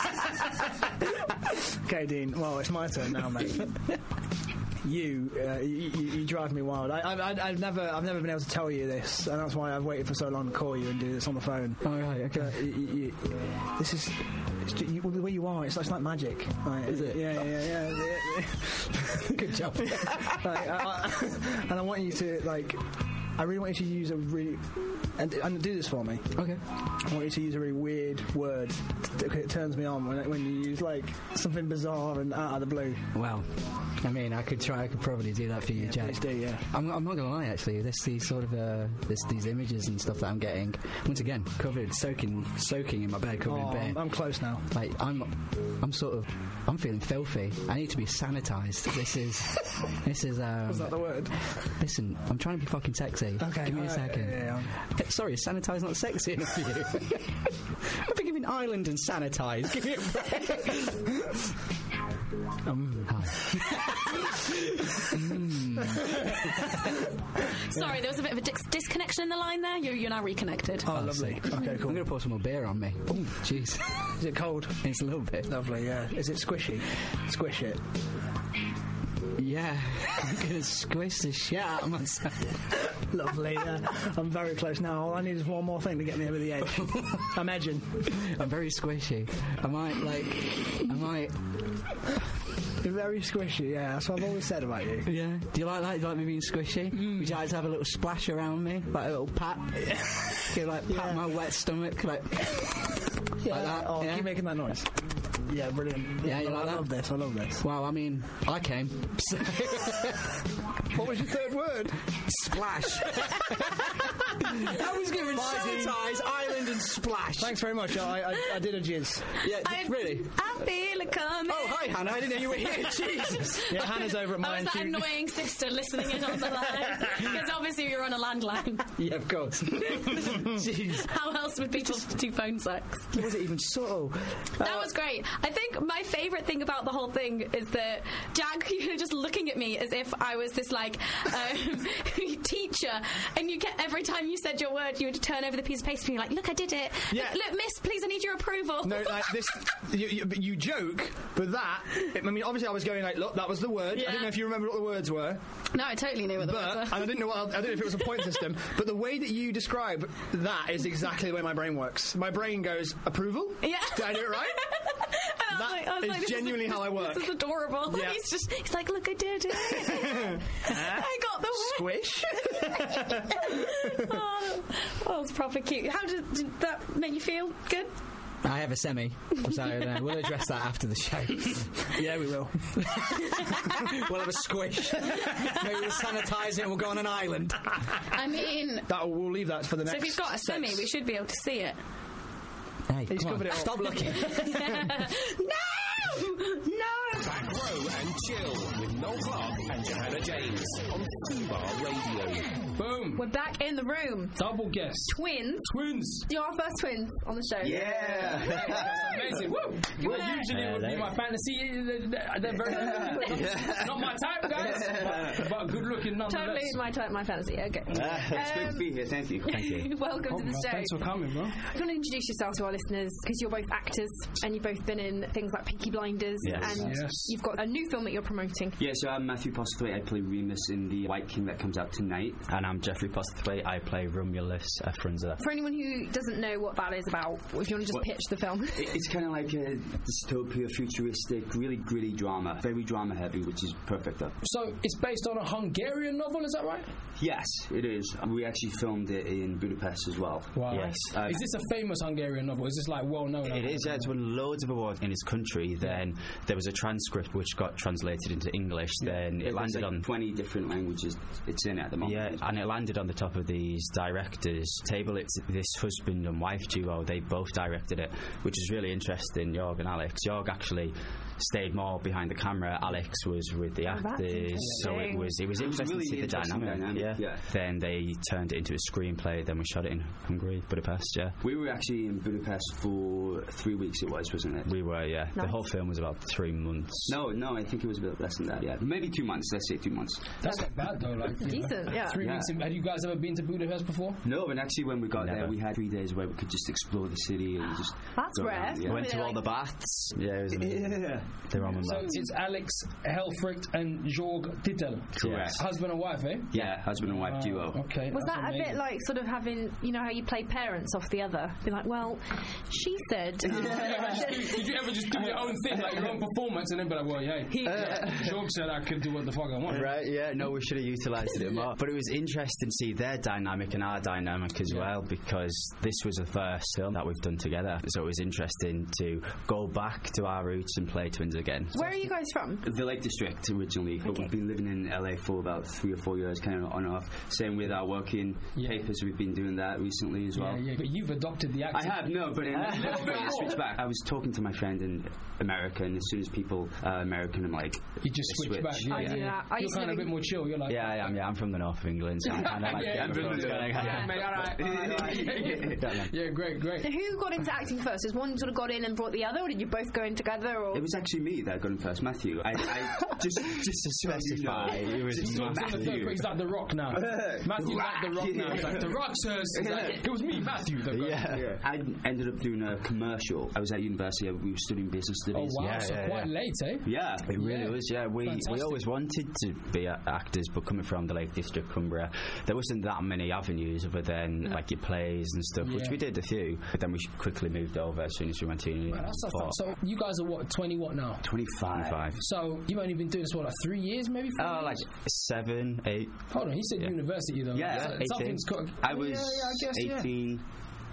Okay, Dean. Well, it's my turn now, mate. You, uh, you, you, you drive me wild. I, I, I've never, I've never been able to tell you this, and that's why I've waited for so long to call you and do this on the phone. Oh right, okay. Uh, you, you, this is, it's, ju- you, the way you are. It's, it's like magic. Like, Is it? Yeah, yeah, yeah. yeah, yeah. Good job. like, I, I, and I want you to like. I really want you to use a really and, and do this for me. Okay. I want you to use a really weird word that it turns me on when when you use like something bizarre and out of the blue. Well, I mean, I could try. I could probably do that for you, Yeah, Jack. please do, yeah. I'm, I'm not gonna lie. Actually, this these sort of uh, this these images and stuff that I'm getting. Once again, covered, soaking, soaking in my bed, covered Oh, in beer. I'm close now. Like I'm, I'm sort of, I'm feeling filthy. I need to be sanitised. This is, this is. Um, Was that the word? Listen, I'm trying to be fucking sexy. Okay, give me a alright, second. yeah, Hey, sorry, is sanitise not sexy enough for you? I'm thinking of an island and sanitise. Give me a break. um, hi. mm. Sorry, there was a bit of a dis- disconnection in the line there. You're, you're now reconnected. Oh, lovely. Okay, I'm cool. going to pour some more beer on me. Oh, jeez. Is it cold? It's a little bit. Lovely, yeah. Is it squishy? Squish it. Yeah, I'm going to squish the shit out of myself. Lovely, yeah. I'm very close now. All I need is one more thing to get me over the edge. I'm edging. I'm very squishy. I might, like, I might... You're very squishy, yeah. That's what I've always said about you. Yeah. Do you like that? Do you like me being squishy? Mm. Would you like to have a little splash around me? Like a little pat? You like, pat Yeah. my wet stomach? Like, Yeah. like that? Oh, yeah? keep making that noise. Yeah, brilliant. Yeah, you I like that? love this. I love this. Well, I mean, I came. So What was your third word? Splash. I was given sanitize, island, and splash. Thanks very much. I, I, I did a jizz. Yeah, I, really. I feel it coming. Oh, hi, Hannah. I didn't know you were here. Jesus. Yeah, Hannah's over at I mine. was that She- annoying sister listening in on the line. Because obviously you're on a landline. Yeah, of course. Jeez. How else would people do phone sex? Was it even subtle? That was great. I think my favourite thing about the whole thing is that Jack, you were just looking at me as if I was this like um, teacher, and you get every time you said your word, you would turn over the piece of paper and be like, "Look, I did it. Yeah. Look, look, miss, please, I need your approval." No, like this. You, you, you joke, but that. I mean, obviously, I was going like, "Look, that was the word." Yeah. I didn't know if you remember what the words were. No, I totally knew what the But words were. and I didn't know. What, I didn't know if it was a point system. But the way that you describe that is exactly the way my brain works. My brain goes approval. Yeah. Did I do it right? And I was That like, I was is like, this genuinely is, how I work. This is adorable. Yeah. He's just, he's like, "Look, I did it. I got the word." Squish. oh, that was proper cute. How did, did that make you feel? Good? I have a semi, so uh, we'll address that after the show. Yeah, we will. We'll have a squish. Maybe we'll sanitise it and we'll go on an island. I mean, that we'll leave that for the so next. if he's got a semi, sex. we should be able to see it. Hey, He's come covered on. it all. Stop looking. No! No! Back row and chill with Noel Clark and Johanna James on Fubar Radio. Boom. We're back in the room. Double guest. Twins. Twins. You're our first twins on the show. Yeah. That's amazing. Woo. Well, usually it would be my fantasy. They're, they're very not, not my type, guys, but, but good looking nonetheless. Totally my type, my fantasy. Okay. Uh, it's good to be here. Thank you. Thank you. Welcome Oh, to the well, show. thanks for coming, bro. If you want to introduce yourself to our listeners, because you're both actors and you've both been in things like Peaky Blinders, Yes. and Yes. you've got a new film that you're promoting. Yeah, so I'm Matthew Postlethwaite. I play Remus in the White King that comes out tonight. And I'm Jeffrey Postlethwaite. I play Romulus Frunza. For anyone who doesn't know what that is about, if you want to just Well, pitch the film. It- It's kind of like a dystopia, futuristic, really gritty drama. Very drama heavy, which is perfect though. So it's based on a Hungarian novel, is that right? Yes, it is. We actually filmed it in Budapest as well. Wow. Yes. Uh, Is this a famous Hungarian novel? Is this like well known? It is, yeah, it's won loads of awards in his country. Then there was a transcript which got translated into English. Then it There's landed like on twenty different languages. It's in it at the moment. Yeah, and it landed on the top of these directors' table. It's this husband and wife duo. They both directed it, which is really interesting. Jorg and Alex. Jorg actually stayed more behind the camera. Alex was with the Oh, that's actors, so it was it was It was interesting really to see the interesting dynamic. dynamic, Yeah. yeah. Then they turned it into a screenplay. Then we shot it in Hungary, Budapest. Yeah. We were actually in Budapest for three weeks. It was, wasn't it? We were, yeah. Nice. The whole film was about three months. No, no, I think it was a bit less than that. Yeah, maybe two months. Let's say two months. That's not bad though. Like you know. Decent, yeah. Three Yeah. weeks. In, have you guys ever been to Budapest before? No, but actually, when we got Never. there, we had three days where we could just explore the city and just. That's go rare. around, We yeah. went to Like- all the baths. Yeah, it was amazing. Yeah. The Roman So baths. it's Alex Helfrich and Jorg Tittel. Correct. Husband and wife, eh? Yeah, husband and wife Oh, duo. Okay. Was that's that a amazing. bit like sort of having, you know, how you play parents off the other? Be like, well, she said. Did you ever just- Did you ever just do your own thing, like your own performance, and then be like, well, hey, Jorg said I could do what the fuck I want. Right, yeah, no, we should have utilised it more. But it was interesting to see their dynamic and our dynamic as well, because this was the first film that we've done together. So it was interesting to go back to our roots and play twins again. Where are you guys from? The Lake District originally, but Okay. we've been living in L A for about three or four years, kind of on and off. Same with our working Yeah. papers, we've been doing that recently as well. Yeah, yeah, but you've adopted the I accent. have, no, but in a little bit, I switched back. I was talking to my friend in America, and as soon as people are American, I'm like, You just switch, back. Yeah, I do yeah. that. I You're used to kind of a live bit in- more chill. You're like, Yeah, I am. Yeah, I'm from the north of England, so I'm kind of like Yeah, getting yeah, the yeah, going. yeah, mate, all right, all right, all right. Yeah, great, great. So who got into acting first? Has one sort of got in and brought the other, or did you both go in together? Or it was actually me that got him first, Matthew. I, I just just to specify, it was He's on the third, Matthew. but he's like the Rock now. Matthew's like the Rock now. He's like the Rock says. He's like, it was me, Matthew. That got Yeah. it. I ended up doing a commercial. I was at university. We were studying business Oh studies. wow, Yeah, so yeah, quite yeah. late, eh? Yeah. It really Yeah. was, yeah. We Fantastic. we always wanted to be a- actors, but coming from the Lake District, Cumbria, there wasn't that many avenues other than like your plays and stuff, which Yeah. we did a few. But then we quickly moved over as soon as we went to uni. Man, that's so fun. But So you guys are what, twenty what now? twenty-five. So you've only been doing this for like three years, maybe? Four Oh, years? like seven, eight. Hold on, he said Yeah. university though. Yeah, So eighteen. something's got. I was yeah, yeah, I guess, yeah. eighteen.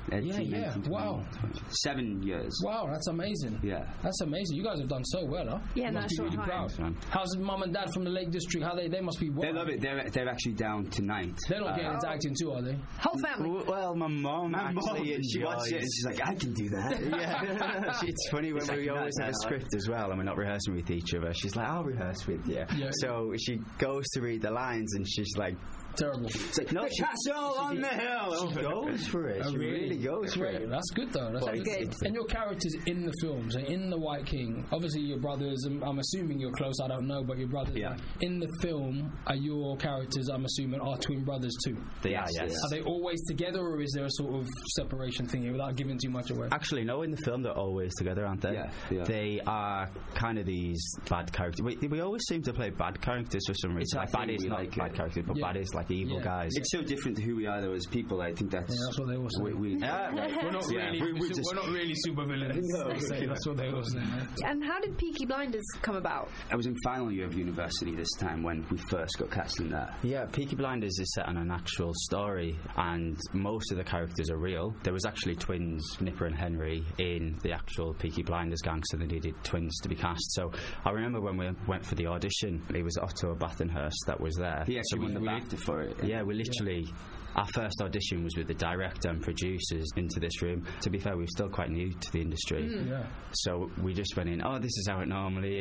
Yeah, yeah. Wow. Seven years. Wow, that's amazing. Yeah. That's amazing. You guys have done so well, huh? Yeah, you no, must be short really time. proud. How's mum and dad from the Lake District? How they they must be. They love it. They're they're actually down tonight. They're not getting Uh, into acting too, are they? Whole family. Well, my mom My mom, actually she watched it and she's like, I can do that. yeah. It's funny when It's we like always that have a now. script as well and we're not rehearsing with each other. She's like, I'll rehearse with you. Yeah. So she goes to read the lines and she's like, terrible. It's like, no, the castle on the hill. She goes for it. Oh, She really? really goes for Great. it. That's good though. That's Well, good. it's- And your characters in the film, so in The White King, obviously your brothers, I'm, I'm assuming you're close, I don't know, but your brothers, Yeah. like, in the film, are your characters, I'm assuming, are twin brothers too? They are, yes. Are they always together or is there a sort of separation thing here without giving too much away? Actually, no, in the film they're always together, aren't they? Yeah, yeah. They are kind of these bad characters. We, we always seem to play bad characters for some reason. It's Like actually baddies, we not like bad it. characters, but Yeah. baddies, like evil Yeah. guys. It's so different to who we are though as people. I think that's, Yeah, that's what they all say. we, we, Yeah, We're not Yeah, really, we- we su- just- we're not really super villains. No, They say yeah. that's what they all say. man. And how did Peaky Blinders come about? I was in final year of university this time when we first got cast in that. Yeah, Peaky Blinders is set on an actual story, and most of the characters are real. There was actually twins, Nipper and Henry, in the actual Peaky Blinders gang, so they needed twins to be cast. So I remember when we went for the audition, it was Otto Bathurst that was there. He actually so won the we, BAFTA for it. Yeah, we literally. Our first audition was with the director and producers into this room. To be fair, we were still quite new to the industry. Mm. Yeah. So we just went in, oh, this is how it normally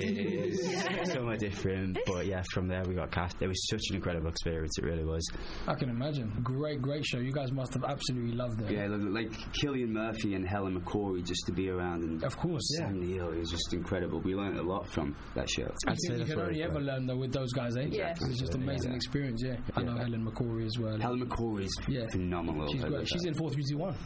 is. Somewhere different. But yeah, from there we got cast. It was such an incredible experience, it really was. I can imagine. Great, great show. You guys must have absolutely loved it. Yeah, like Cillian Murphy and Helen McCrory just to be around. And Of course, yeah. Sam Neill, it was just incredible. We learned a lot from that show. I think you can only ever learn though with those guys, eh? Yeah. It's just an amazing Yeah. experience, yeah. I know Helen McCrory as well. Helen McCrory is Yeah. phenomenal. She's I great. love She's that. in four three two one.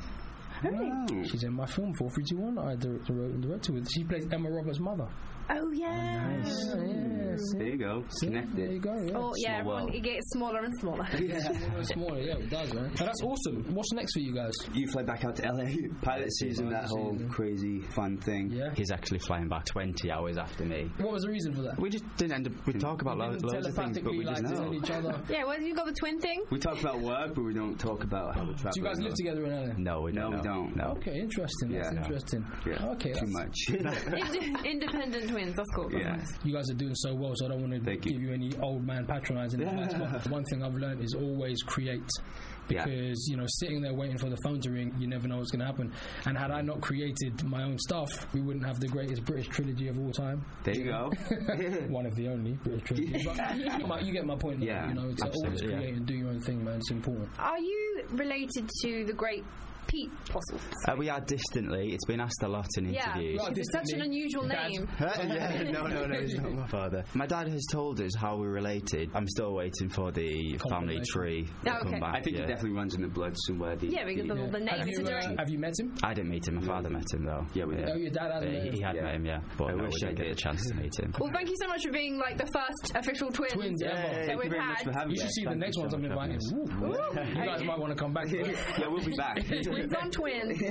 Oh. She's in my film four three two one that I direct, wrote and directed with. She plays Emma Roberts' mother. Oh, yeah. Nice. Yeah, see? There you go. See? Connected. There you go, yeah. Oh, yeah, Small everyone, world. it gets smaller and smaller. Yeah, smaller, smaller, yeah, it does, man. And that's awesome. What's next for you guys? You fly back out to L A. Pilot season, that whole crazy fun thing. Yeah. He's actually flying back twenty hours after me. What was the reason for that? We just didn't end up. We talk about lo- Didn't loads of things, but telepathically we just like know. tell each other. Yeah, well, you got the twin thing? We talk about work, but we don't talk about how we travel. Do you guys live together in L A? No, we No, don't. we don't. No. Okay, interesting. That's Yeah. interesting. Yeah. Okay, Too that's- much. Inde- independent twins, that's cool. That's Yeah. nice. You guys are doing so well, so I don't want to Thank you. give you any old man patronising advice. But one thing I've learned is always create. Yeah. Because, you know, sitting there waiting for the phone to ring, you never know what's going to happen. And had I not created my own stuff, we wouldn't have the greatest British trilogy of all time. There you go. One of the only British trilogies. But you, get my, you get my point. Yeah, you know, to always absolutely, create yeah. and do your own thing, man. It's important. Are you related to the great Pete Postle? Uh, we are distantly. It's been asked a lot in Yeah, interviews. because it's such an unusual name. yeah, no, no, no, it's not my father. My dad has told us how we're related. I'm still waiting for the family tree to Oh, come okay. back. I think yeah. it definitely runs in the blood somewhere. The, Yeah, because of all the Have names you, are uh, direct. have you met him? I didn't meet him. My father met him though. Yeah, we did. Oh, your dad hasn't Uh, met he, him? he had Yeah. met him, yeah. But I no, wish we I didn't get did. a chance to meet him. Well, thank you so much for being like the first official twins, Twins ever. that Thank we've you very much had. for having You me. should see the Thank next you ones so I'm much for inviting. having Ooh. You guys might want to come back. Yeah, we'll be back. Twins on twins.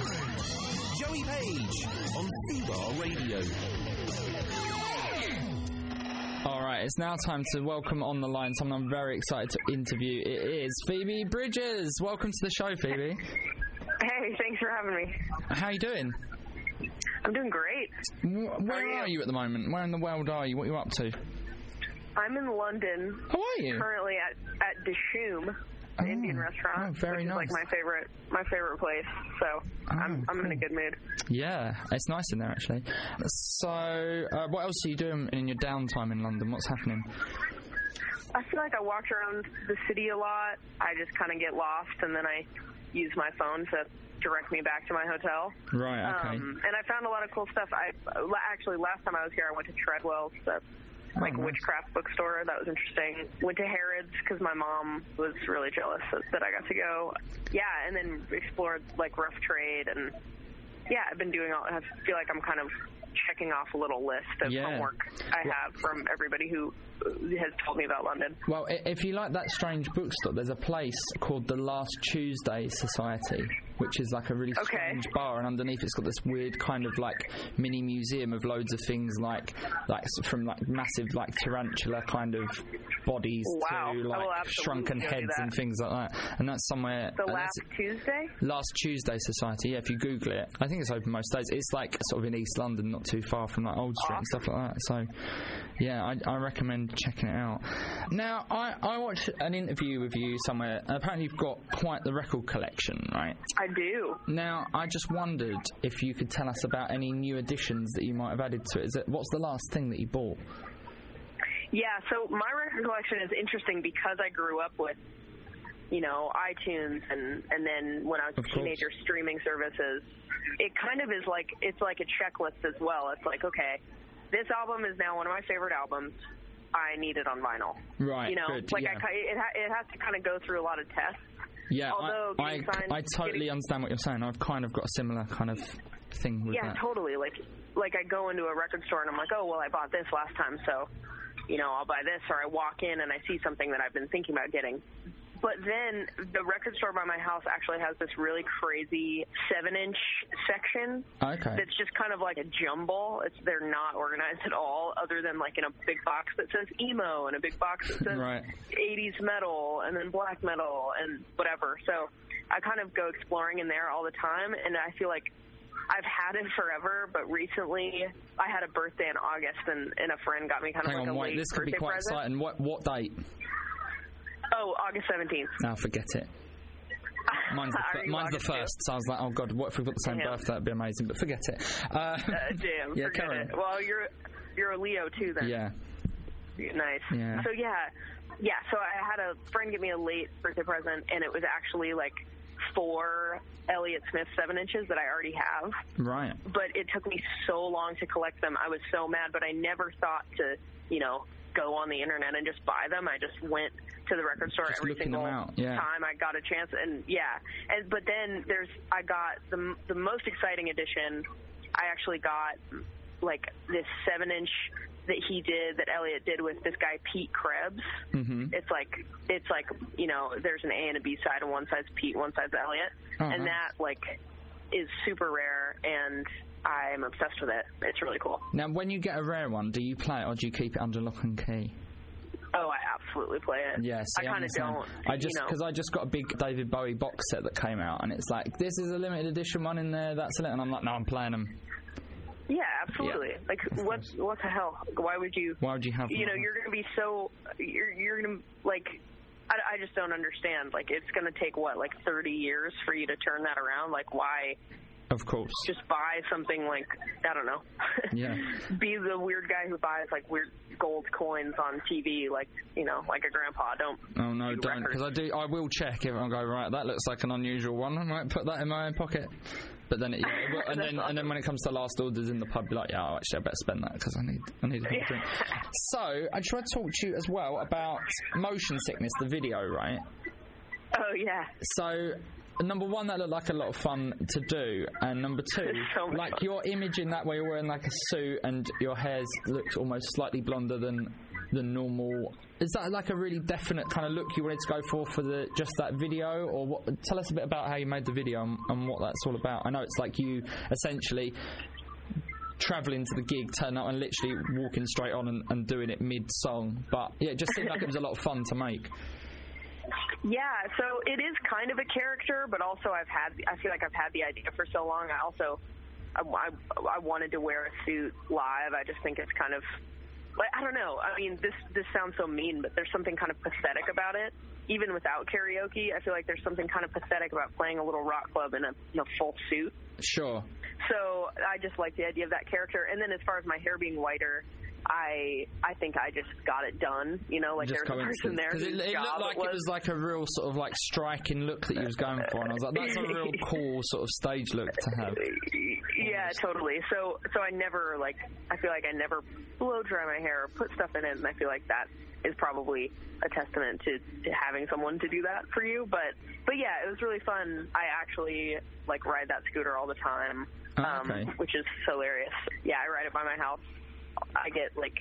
Joey Page on Fubar Radio. All right, it's now time to welcome on the line someone I'm very excited to interview. It is Phoebe Bridgers. Welcome to the show, Phoebe. Hey, thanks for having me. How you doing? I'm doing great. W- Where are you at the moment? Where in the world are you? What are you up to? I'm in London. How are you? Currently at at Dishoom, an Oh, Indian restaurant, oh, very which is like nice. my favorite my favorite place. So I'm I'm in a good mood. Yeah, it's nice in there actually. So, uh, what else are you doing in your downtime in London? What's happening? I feel like I walk around the city a lot. I just kind of get lost, and then I use my phone to direct me back to my hotel. Right. Okay. Um, and I found a lot of cool stuff. I actually last time I was here, I went to Treadwell's, the like Oh, nice. witchcraft bookstore. That was interesting. Went to Harrods because my mom was really jealous that, that I got to go. Yeah, and then explored like Rough Trade, and yeah, I've been doing all. I feel like I'm kind of checking off a little list of Yeah. homework I have from everybody who has told me about London. Well, if you like that strange bookstore, there's a place called the Last Tuesday Society, which is like a really okay. strange bar, and underneath it's got this weird kind of like mini museum of loads of things like like from like massive like tarantula kind of bodies wow. to like shrunken heads and things like that. And that's somewhere. The Last Tuesday? Last Tuesday Society, yeah, if you Google it. I think it's open most days. It's like sort of in East London, not too far from like Old Street awesome. and stuff like that. So, yeah, I, I recommend checking it out. Now, I, I watched an interview with you somewhere, and apparently you've got quite the record collection, right? I do. Now, I just wondered if you could tell us about any new additions that you might have added to it. Is it what's the last thing that you bought? Yeah, so my record collection is interesting because I grew up with, you know, iTunes and, and then when I was a teenager, streaming services. It kind of is like, it's like a checklist as well. It's like, okay, this album is now one of my favorite albums. I need it on vinyl. Right, You know, good, like yeah. I, it, ha- it has to kind of go through a lot of tests. Yeah, Although I, I, signed, I totally getting, understand what you're saying. I've kind of got a similar kind of thing with yeah, that. totally. Like, like I go into a record store and I'm like, oh, well, I bought this last time, so, you know, I'll buy this. Or I walk in and I see something that I've been thinking about getting. But then the record store by my house actually has this really crazy seven-inch section. Okay. That's just kind of like a jumble. It's they're not organized at all, other than like in a big box that says emo and a big box that says right. eighties metal and then black metal and whatever. So I kind of go exploring in there all the time, and I feel like I've had it forever, but recently I had a birthday in August, and, and a friend got me kind of Hang like on, a wait, late this could be birthday quite present. exciting. What what date? Oh, August seventeenth. No, forget it. Mine's the, Are fir- you mine's the August too? first, so I was like, oh god, what if we've got the same Damn. birthday? That'd be amazing, but forget it. Uh, Uh, damn, yeah, forget carry it. on. Well, you're you're a Leo too, then. Yeah. Nice. Yeah. So yeah, yeah. So I had a friend give me a late birthday present, and it was actually like four Elliott Smith seven inches that I already have. Right. But it took me so long to collect them. I was so mad, but I never thought to, you know, go on the internet and just buy them. I just went to the record store Just every looking single them out, yeah. time I got a chance, and yeah. And but then there's I got the the most exciting edition. I actually got like this seven inch that he did that Elliott did with this guy Pete Krebs. Mm-hmm. It's like it's like you know there's an A and a B side, and one side's Pete, one side's Elliott, Oh, and nice. that like is super rare, and I'm obsessed with it. It's really cool. Now, when you get a rare one, do you play it or do you keep it under lock and key? Oh, I absolutely play it. Yeah, see, I kind of understand. don't. I just you know. because I just got a big David Bowie box set that came out, and it's like this is a limited edition one in there. That's it, and I'm like, no, I'm playing them. Yeah, absolutely. Yeah, like, what what the hell? Why would you? Why would you have? You know, them? you're going to be so. You're you're going to like. I, I just don't understand. Like, it's going to take what, like thirty years for you to turn that around? Like, why? Of course. Just buy something like, I don't know. Yeah. Be the weird guy who buys like weird gold coins on T V, like, you know, like a grandpa. Don't. Oh no, do don't. Because I do. I will check if I go right. That looks like an unusual one. I might put that in my own pocket. But then, it, yeah, it will, and then, awesome. and then when it comes to last orders in the pub, be like, yeah, oh, actually, I better spend that because I need, I need a whole drink. So I try to talk to you as well about Motion Sickness, the video, right? Oh yeah. So. Number one, that looked like a lot of fun to do, and number two, so like fun. your image in that way, you're wearing like a suit and your hair's looks almost slightly blonder than than normal. Is that like a really definite kind of look you wanted to go for for the just that video, or what? Tell us a bit about how you made the video and, and what that's all about. I know it's like you essentially travelling to the gig, turning up and literally walking straight on and, and doing it mid-song, but yeah, it just seemed like it was a lot of fun to make. Yeah, so it is kind of a character, but also I've had, I feel like I've had the idea for so long. I also, I, I, I wanted to wear a suit live. I just think it's kind of, like, I don't know. I mean, this, this sounds so mean, but there's something kind of pathetic about it. Even without karaoke, I feel like there's something kind of pathetic about playing a little rock club in a, in a full suit. Sure. So I just like the idea of that character. And then as far as my hair being whiter, I I think I just got it done, you know, like Just there's a person there. Because it, it looked like it was, it was like a real sort of like striking look that he was going for, and I was like, that's a real cool sort of stage look to have. Yeah, totally. So so I never like I feel like I never blow dry my hair or put stuff in it, and I feel like that is probably a testament to, to having someone to do that for you. But but yeah, it was really fun. I actually like ride that scooter all the time, oh, okay. um, which is hilarious. Yeah, I ride it by my house. I get like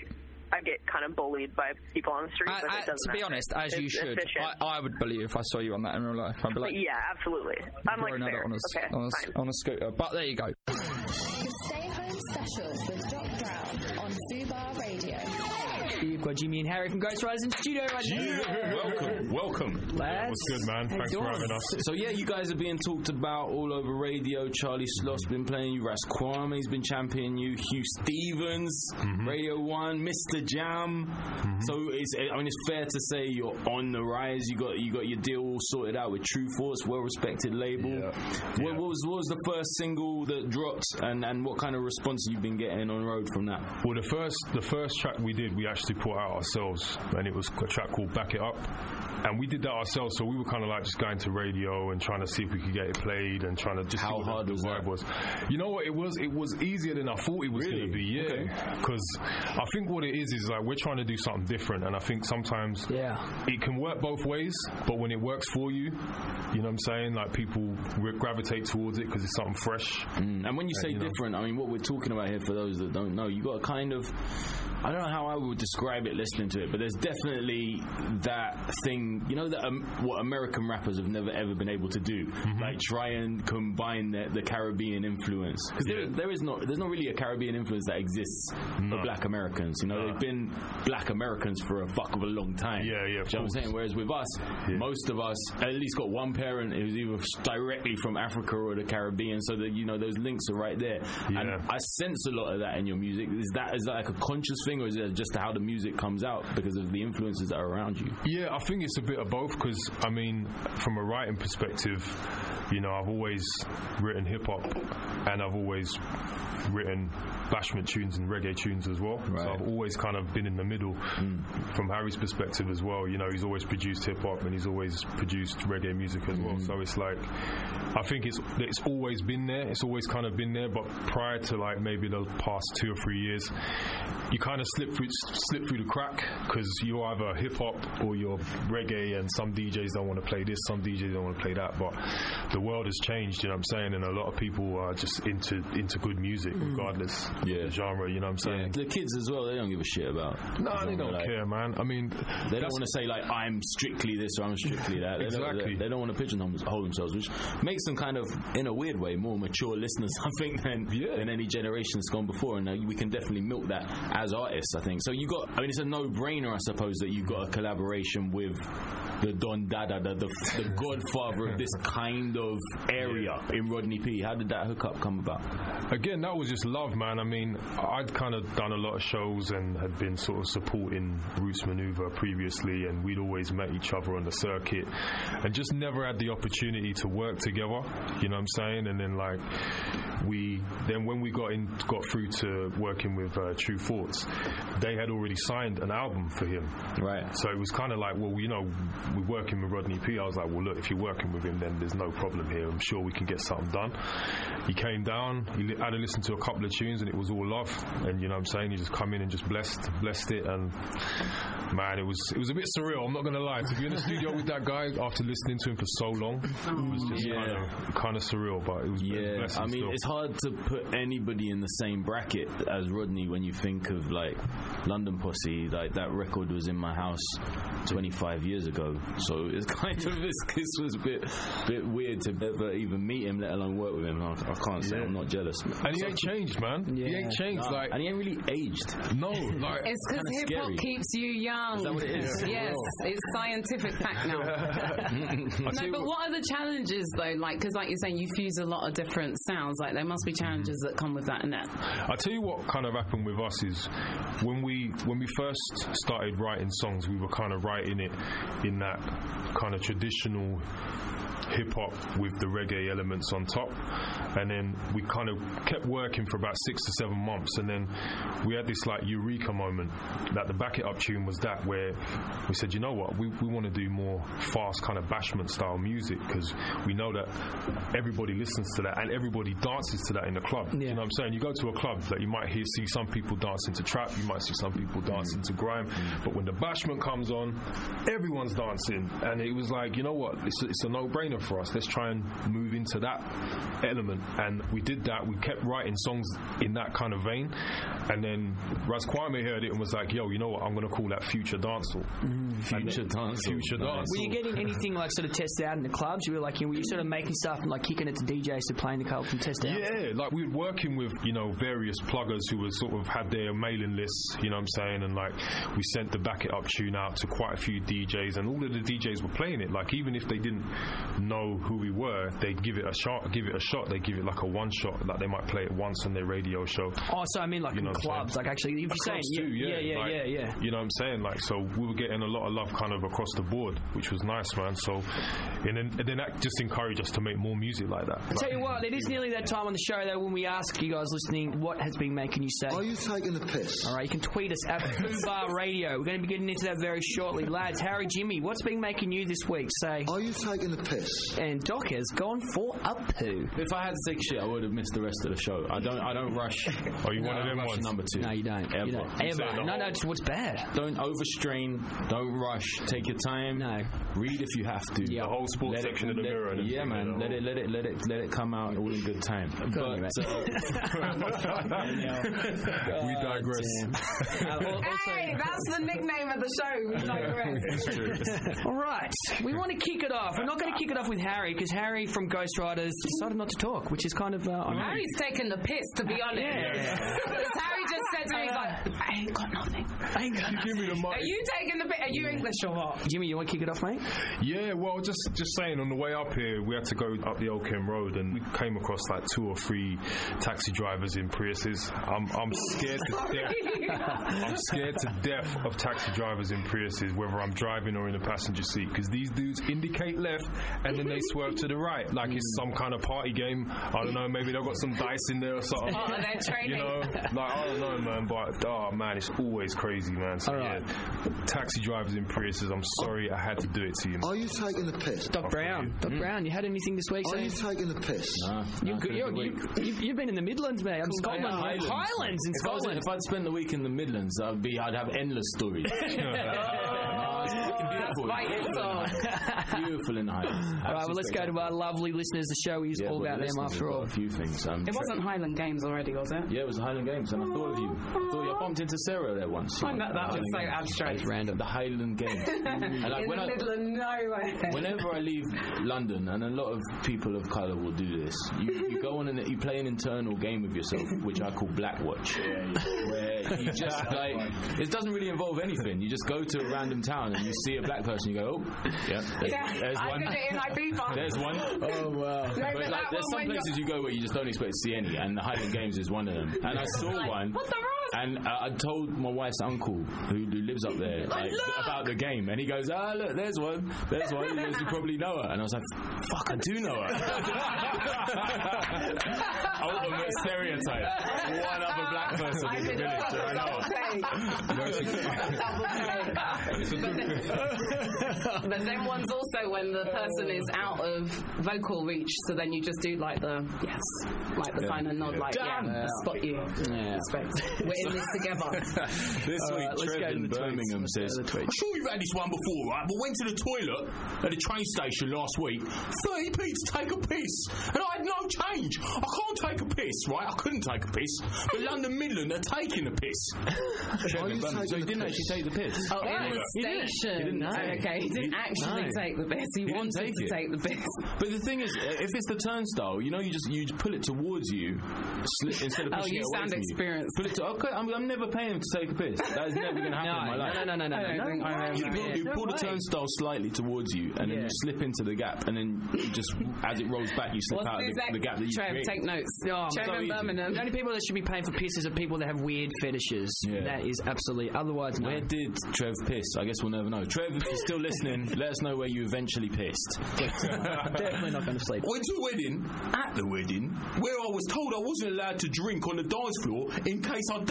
I get kind of bullied by people on the street. I, but I, it doesn't to be matter. honest, as it's you should, efficient. I, I would believe if I saw you on that in real life. I'd be like, yeah, absolutely. I'm like, another fair. on a, okay, on, a, fine. on a scooter. But there you go. The Stay Home Special with Doc Brown on Fubar Radio. You've got Jimmy and Harry from Ghost Riders in studio right now. Yeah. Welcome, welcome. Lads. What's good, man? Thanks for having us. So yeah, you guys are being talked about all over radio. Charlie Sloth's been playing you. Ras Kwame's been championing you. Hugh Stevens, mm-hmm. Radio One, Mister Jam. Mm-hmm. So it's, I mean, it's fair to say you're on the rise. You got you got your deal all sorted out with True Force, well-respected label. Yeah. What, Yeah. what was what was the first single that dropped, and, and what kind of response have you been getting on the road from that? Well, the first the first track we did, we actually put out ourselves, and it was a track called Back It Up. And we did that ourselves, so we were kind of like just going to radio and trying to see if we could get it played and trying to just How see what hard the, was the vibe that? was. You know what? It was it was easier than I thought it was Really? going to be. Yeah, because I think what it is is like we're trying to do something different, and I think sometimes yeah. it can work both ways. But when it works for you, you know what I'm saying? Like people re- gravitate towards it because it's something fresh. Mm. And when you say you know. different, I mean, what we're talking about here, for those that don't know, you got a kind of, I don't know how I would describe it listening to it, but there's definitely that thing, you know, that um, what American rappers have never ever been able to do, mm-hmm. like try and combine the, the Caribbean influence, because Yeah. there, there is not, there's not really a Caribbean influence that exists No. for Black Americans. You know, No. they've been Black Americans for a fuck of a long time. Yeah, yeah, of Do you know what I'm course. saying? Whereas with us, Yeah. most of us at least got one parent who's either directly from Africa or the Caribbean, so that, you know, those links are right there. Yeah. And I sense a lot of that in your music. Is that is that like a conscious thing, or is it just how the music comes out because of the influences that are around you? Yeah, I think it's a bit of both because, I mean, from a writing perspective, you know, I've always written hip-hop and I've always written bashment tunes and reggae tunes as well. Right. So I've always kind of been in the middle mm. from Harry's perspective as well. You know, he's always produced hip-hop and he's always produced reggae music as well. Mm. So it's like, I think it's it's always been there. It's always kind of been there. But prior to like maybe the past two or three years, you kind of slip through, slip through the crack because you're either hip-hop or you're reggae, and some D Js don't want to play this, some D Js don't want to play that. But the world has changed, you know what I'm saying? And a lot of people are just into into good music regardless Yeah. of the genre, you know what I'm saying? Yeah. The kids as well, they don't give a shit about. No, the they genre, don't like, care, man. I mean, They don't want to say like I'm strictly this or I'm strictly that. They Exactly. Don't, they, they don't want to pigeonhole themselves, which makes them kind of, in a weird way, more mature listeners, I think, than Yeah. than any generation that's gone before. And uh, we can definitely milk that as artists, I think. So you got, I mean, it's a no-brainer, I suppose, that you've got a collaboration with the Don Dada, the, the, the godfather of this kind of area in Rodney P. How did that hookup come about? Again, that was just love, man. I mean, I'd kind of done a lot of shows and had been sort of supporting Roots Maneuver previously, and we'd always met each other on the circuit and just never had the opportunity to work together, you know what I'm saying? And then like we then when we got in got through to working with uh, True Thoughts, they had already signed an album for him. Right. So it was kind of like, well, you know, we're working with Rodney P. I was like, well, look, if you're working with him, then there's no problem here. I'm sure we can get something done. He came down, he li- had to listen to a couple of tunes, and it was all love. And you know what I'm saying? He just come in and just blessed blessed it. And man, it was it was a bit surreal, I'm not going to lie. To be in the studio with that guy after listening to him for so long, it was just Yeah. kind of kind of surreal, but it was a Yeah, blessing I mean, still. it's hard to put anybody in the same bracket as Rodney when you think of like London Posse. Like that record was in my house twenty-five years ago, so it's kind of this, this was a bit bit weird to ever even meet him, let alone work with him. I, I can't say Yeah. I'm not jealous. And he ain't changed, man. He ain't changed. Nah, Like, and he ain't really aged. no, like It's because kinda hip hop scary. keeps you young. Is that what it is? Yes, it's scientific fact now. No, but what are the challenges though? Like, because like you're saying, you fuse a lot of different sounds. Like, there must be challenges that come with that and that. I'll tell you what kind of happened with us is when we when we first started writing songs, we were kind of writing it in that kind of traditional hip hop with the reggae elements on top, and then we kind of kept working for about six to seven months, and then we had this like eureka moment that the Back It Up tune was that, where we said, you know what, we, we want to do more fast kind of bashment style music because we know that everybody listens to that and everybody dances to that in the club. Yeah. You know what I'm saying? You go to a club that you might hear see some people dancing to trap, you might see some people dancing to grime, but when the bashment comes on, everyone's dancing, and it was like, you know what, it's a, it's a no-brainer no-brainer for us. Let's try and move into that element. And we did that. We kept writing songs in that kind of vein. And then Ras Kwame heard it and was like, yo, you know what? I'm going to call that Future Dancehall. Mm, future Dancehall. Future nice. Dancehall. Were you getting anything like sort of tested out in the clubs? You were like, you know, were you sort of making stuff and like kicking it to D Js to play in the clubs and test out? Yeah, like we were working with, you know, various pluggers who were sort of had their mailing lists, you know what I'm saying? And like we sent the Back It Up tune out to quite a few D Js, and all of the D Js were playing it. Like even if they didn't know who we were, they'd give it a shot, give it a shot. They give it like a one shot, like they might play it once on their radio show. Oh, so I mean like you know in clubs, like actually, if you're saying, too, yeah, yeah, yeah, like, yeah, yeah. You know what I'm saying? Like, so we were getting a lot of love kind of across the board, which was nice, man. So, and then, and then that just encouraged us to make more music like that. I tell you what, it is nearly that time on the show though when we ask you guys listening what has been making you say. Are you taking the piss? All right, you can tweet us at Fubar Radio. We're going to be getting into that very shortly, lads. Harry, Jimmy, what's been making you this week? Say. Are you taking the piss? And Doc has gone for a poo. If I had to take shit, I would have missed the rest of the show. I don't. I don't rush. Are you no, one of them ones? Number two. No, you don't. Ever. You don't. Ever. No, no. It's what's bad. Don't overstrain. Don't rush. Take your time. No. Read if you have to. Yeah. The whole sports let section it, of the let, mirror. Yeah, man. Let it. Let it. Let it. Let it come out all in good time. But on, uh, we digress. Uh, hey, that's the nickname of the show. We digress. It's true. All right, we want to kick it off. We're not going to kick it off with Harry because Harry from Ghost Riders decided not to talk, which is kind of. Uh, Harry's taking the piss, to be honest. Yeah. Harry just said to me, he's like, I ain't got nothing. I ain't got Give me the mic. Are you taking the piss? Are you English or what? Jimmy, you want to kick it off, mate? Yeah, well, just just saying, on the way up here, we had to go up the Old Kent Road, and we came across like two or three taxi drivers in Priuses. I'm I'm scared to death. I'm scared to death of taxi drivers in Priuses, whether I'm driving or in the passenger seat, because these dudes indicate left and then they swerve to the right, like it's some kind of party game. I don't know, maybe they've got some dice in there or something. Oh, they're training. You know, like I don't know, man, but oh man, it's always crazy, man. So right. yeah, taxi drivers in Priuses. I'm sorry, I had to do it to you. Are you taking the piss? Doc Brown. Doc mm. Brown, you had anything this week? Are you taking the piss? Nah, you, nah, you're, you, you've, you've been in the Midlands, man. I'm Scotland, Highlands. Highlands in if Scotland. I was, if I'd spent the week in the Midlands, I'd be. I'd have endless stories. Beautiful in the Highlands. All right, well, let's go to our lovely listeners. The show is yeah, all about them after all. A few things. Um, it wasn't Highland Games already, was it? Yeah, it was Highland Games, and I thought of you. I thought you I bumped into Sarah there once. Find that, that was so Games. abstract. It's random. The Highland Games. And like in when the I, middle of nowhere. Whenever I leave London, and a lot of people of colour will do this, you, you go on and you play an internal game with yourself, which I call Blackwatch, where you just like it doesn't really involve anything. You just go to a random town and you see a black person. You go, oh, yeah, there's, yeah, there's I one. did it in Ibiza. There's one. Oh wow! No, but but like, there's some places you go where you just don't expect to see any, and the Highland Games is one of them. And I saw like, one. What the And uh, I told my wife's uncle, who, who lives up there, like, about the game, and he goes, "Ah, look, there's one, there's one." He goes, "You probably know her," and I was like, "Fuck, I do know her." Ultimate stereotype. One other black person in the village, I know. But then one's also when the person is out of vocal reach, so then you just do like the yes, like the yeah. kind of nod, yeah. like Damn. yeah, spot you. Yeah. Respect. We're in this together. This All week, right, let's Trev go to in the Birmingham tweets. says, Let's go to the "I'm sure you've had this one before, right? But went to the toilet at the train station last week, thirty p to take a piss, and I had no change. I can't take a piss, right? I couldn't take a piss, but London Midland are taking a piss." Are you taking so he the didn't piss? actually take the piss. Oh, in the He didn't. station. He didn't know. Okay, he didn't actually No. take the piss. He, He didn't wanted take to it. take the piss. But the thing is, if it's the turnstile, you know, you just you pull it towards you sli- instead of Oh, pushing you it away sound from experienced. You. Pull it to okay. I'm, I'm never paying him to take a piss. That is never going to happen in my life. No, no, no, no, no, no. no, You pull, you no pull the way. turnstile slightly towards you, and then Yeah. you slip into the gap, and then you just as it rolls back, you slip What's out the of the, exact the gap that you Trev, create. take notes. Oh, Trev so in easy. Birmingham. The only people that should be paying for pisses are people that have weird fetishes. Yeah. That is absolutely. Otherwise, no. Where did Trev piss? I guess we'll never know. Trev, if you're still listening, let us know where you eventually pissed. Definitely not going to sleep. Went to a wedding, at the wedding, where I was told I wasn't allowed to drink on the dance floor in case I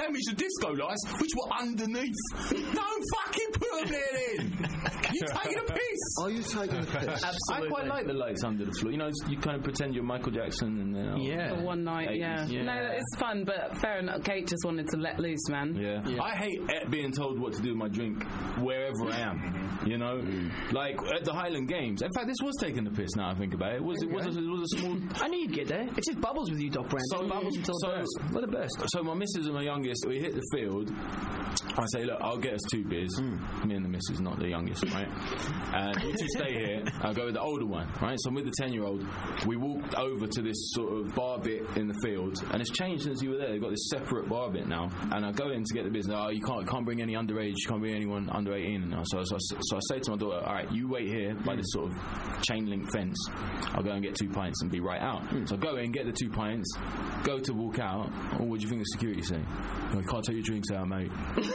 gave me some disco lights, which were underneath. Don't fucking put them there in. You taking a piss? Are you taking a piss? I quite like the lights under the floor. You know, you kind of pretend you're Michael Jackson and then. Yeah. For one night, yeah. yeah. No, it's fun, but fair enough. Kate just wanted to let loose, man. Yeah. yeah. I hate being told what to do with my drink wherever I am. You know, mm. like at the Highland Games. In fact, this was taking the piss. Now I think about it, it was it was a, it was a small. I knew you'd get there. It's just bubbles with you, Doc Brand. So, bubbles until so, the best. We're the best. So my missus and my youngest, we hit the field. I say, look, I'll get us two beers. Mm. Me and the missus, not the youngest, right? And you two stay here. I'll go with the older one, right? So I'm with the ten-year-old. We walked over to this sort of bar bit in the field, and it's changed since you were there. They've got this separate bar bit now. And I go in to get the beers. Oh, you can't can't bring any underage. You can't bring anyone under eighteen. And so, so, so I say to my daughter, all right, you wait here by this sort of chain link fence. I'll go and get two pints and be right out. Mm. So I go in, get the two pints, go to walk out. Oh, what do you think the security say? Oh, you can't take your drinks out, mate.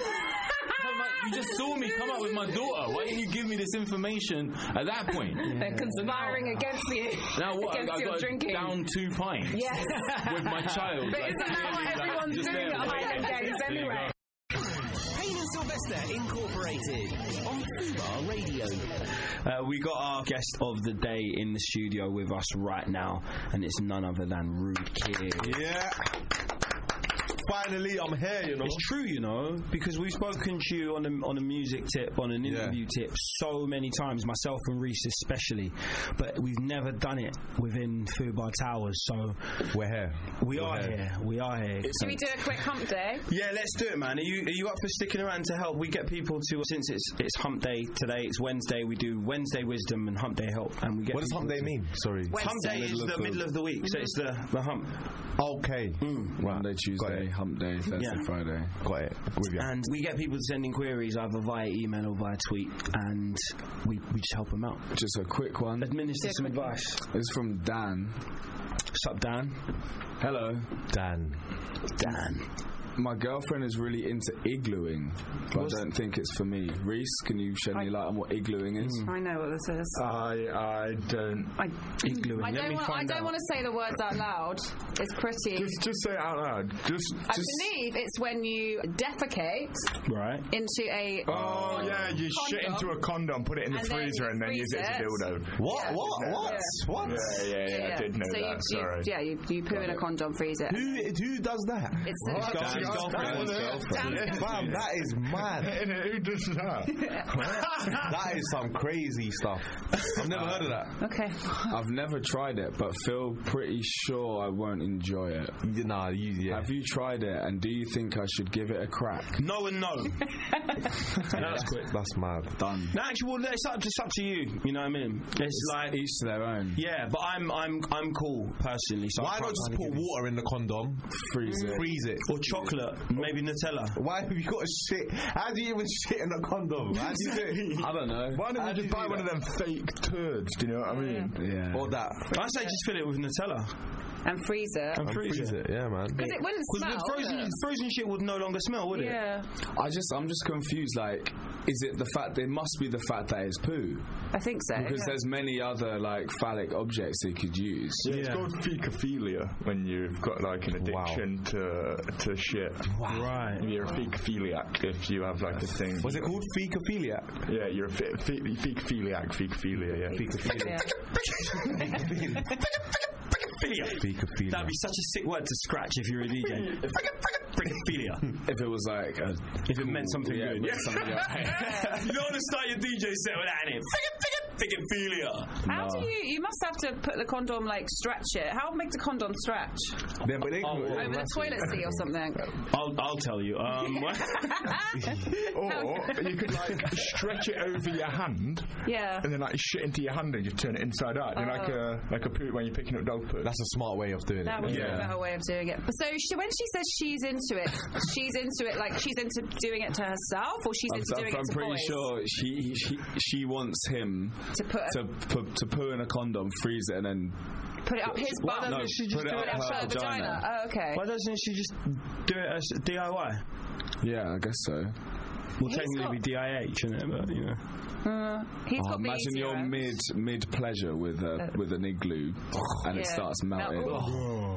You just saw me come up with my daughter. Why didn't you give me this information at that point? They're conspiring now, against you. Now what? Against I, I your got drinking. Down two pints. Yes. With my child. But like, isn't that what like, everyone's just doing there, at Highland Games anyway? Payne and Sylvester Incorporated on Fubar Radio. Uh, we got our guest of the day in the studio with us right now, and it's none other than Rude Kid. Yeah. Finally, I'm here, you know. It's true, you know, because we've spoken to you on a, on a music tip, on an interview yeah. tip so many times, myself and Reese especially, but we've never done it within Fubar Towers, so... We're here. We We're are here. here. We are here. Should we do a quick hump day? Yeah, let's do it, man. Are you, are you up for sticking around to help? We get people to, since it's it's hump day today, it's Wednesday, we do Wednesday wisdom and hump day help, and we get What does hump day mean? Sorry. Wednesday. Hump day is the middle of the week, so it's the, the hump. Okay. Mm. Monday, Tuesday, hump day, Thursday, yeah. Friday. Got it. With you. And we get people to send in queries either via email or via tweet, and we, we just help them out. Just a quick one. Administer yeah, some advice. It's from Dan. What's up, Dan? Hello. Dan. Dan. My girlfriend is really into iglooing, but What's I don't think it's for me. Reese, can you shed any light on what iglooing is? I know what this is. I I don't. I, iglooing. I Let don't me want. find I don't out. want to say the words out loud. It's pretty. Just just say it out loud. Just. I just believe it's when you defecate right into a. Oh um, yeah, you condom, shit into a condom, put it in the and freezer, then and then use it as a dildo. What? Yeah. What? Yeah. What? Yeah. What? Yeah, yeah, yeah. yeah. I did know so that. You, Sorry. You, yeah, you you poo in a condom, freeze it. Who who does that? It's his girlfriend. girlfriend. Fam, that is mad. Who does that? That is some crazy stuff. I've never heard of that. Okay. I've never tried it, but feel pretty sure I won't enjoy it. Nah, you, yeah. Have you tried it, and do you think I should give it a crack? No and no. That's quick. That's mad. Done. No, actually, well, it's up, it's up to you. You know what I mean? It's, it's like each to their own. Yeah, but I'm I'm I'm cool personally. So why not just put water in the condom, freeze it, freeze it, or chocolate, maybe Nutella? Why have you got to shit? How do you even shit in a condom? How do you do it? I don't know. Why don't you just buy one of them fake turds? Do you know what I mean? Yeah. Or that. I say just fill it with Nutella. And freeze it. And freeze, freeze it. it, yeah, man. Because it wouldn't smell. Because frozen, frozen shit would no longer smell, would yeah. it? Yeah. I just, I'm just confused. Like, is it the fact? It must be the fact that it's poo. I think so. Because yeah. there's many other like phallic objects they could use. Yeah, it's yeah. called fecophilia when you've got like an addiction wow. to to shit. Wow. Right. You're a fecophiliac if you have like a thing. Was it called fecophiliac? Yeah, you're a fe- fe- fecophiliac. Fecophilia. Yeah. Fecophilia. Fecophilia. That'd be such a sick word to scratch if you're a D J. Fecophilia. If it was like a if it meant something yeah, good. Meant something good. You don't want to start your D J set with that in it. Fecophilia. How no. do you? You must have to put the condom like stretch it. How make the condom stretch? Yeah, but they oh, over the toilet seat or something. I'll I'll tell you. Um, or you could like stretch it over your hand. Yeah. And then like shit into your hand and just turn it inside out. Oh. Like a like a poo when you're picking up dog poo. That's a smart way of doing that it. That would yeah. be a better way of doing it. So she, when she says she's into it, she's into it like she's into doing it to herself, or she's into I'm, doing I'm it to pretty boys? sure she, she she wants him to put to put to poo in a condom, freeze it, and then put it up his butt. No, she just put it do up it her her vagina. vagina. Oh, okay. Why doesn't she just do it as D I Y? Yeah, I guess so. Well, he's technically got... be D I H, isn't it? But you know. Uh, he's oh, got imagine you're mid mid pleasure with a, uh, with an igloo, and yeah. it starts melting. Mel- oh.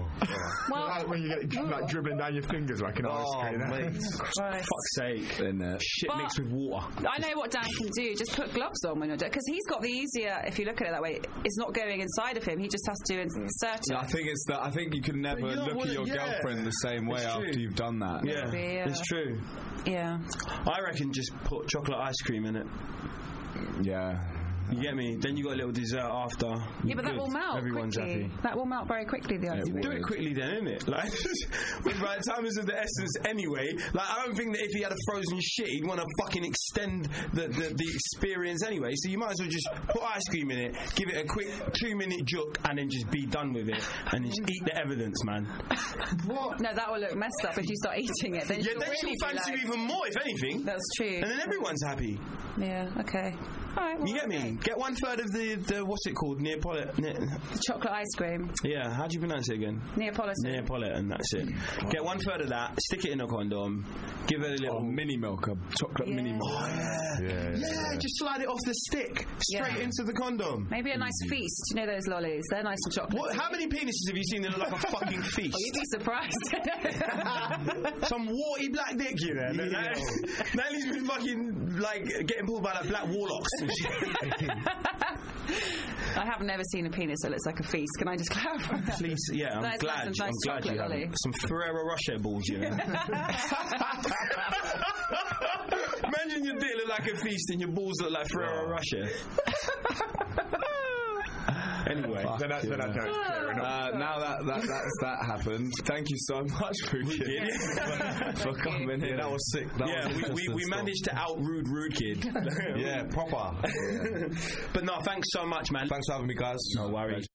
Oh. Well, like when you get like dribbling down your fingers like an ice cream. Christ. Fuck's sake. In there. Shit But- mixed with water. I know what Dan can do. Just put gloves on when you're doing because he's got the easier. If you look at it that way, it's not going inside of him. He just has to insert it. No, I think it's that. I think you can never you don't look wanna- at your yeah. girlfriend the same way It's after true. you've done that. Yeah, Maybe, yeah. it's true. Yeah. I reckon just put chocolate ice cream in it. Yeah. You get me? Then you got a little dessert after. Yeah, You're but that good. will melt Everyone's quickly. happy. That will melt very quickly. The ice cream. Do it quickly then, innit? Like, by the time is of the essence anyway. Like, I don't think that if he had a frozen shit, he'd want to fucking extend the, the, the experience anyway. So you might as well just put ice cream in it, give it a quick two minute juk, and then just be done with it, and just eat the evidence, man. What? No, that will look messed up if you start eating it. Then Yeah, she'll then really she'll be fancy like, you even more, if anything. That's true. And then everyone's happy. Yeah. Okay. All right. Well, You get me? Get one third of the, the what's it called? Neapolitan. Ne- chocolate ice cream. yeah, how do you pronounce it again? Neapolitan. Neapolitan, that's it. Get one third of that, stick it in a condom, give it a little mini milk, a chocolate Yeah. mini milk. Oh, yeah. Yeah, Yeah, just slide it off the stick straight Yeah. into the condom. Maybe a nice feast. You know those lollies? They're nice and chocolate. What, how many penises have you seen that look like a fucking feast? Oh, you'd be surprised. Some warty black dick, you know. That, that, that leaves me fucking like getting pulled by like black warlocks and shit. I have never seen a penis that looks like a feast. Can I just clarify that? Please, yeah, I'm Nice, glad. nice and I'm nice glad you chocolate lolly. haven't. Some Ferrero Rocher balls, you know. Imagine your dick look like a feast and your balls look like Ferrero Rocher. Anyway, Fuck, Then that- then that yeah. joke's clear enough. Uh, now that, that that's that happened, thank you so much, Rude Kid, for coming Yeah, in. that was sick. That yeah, was we, we, interesting we stuff. managed to out rude rude kid. Yeah, proper. But no, thanks so much, man. Thanks for having me, guys. No worries.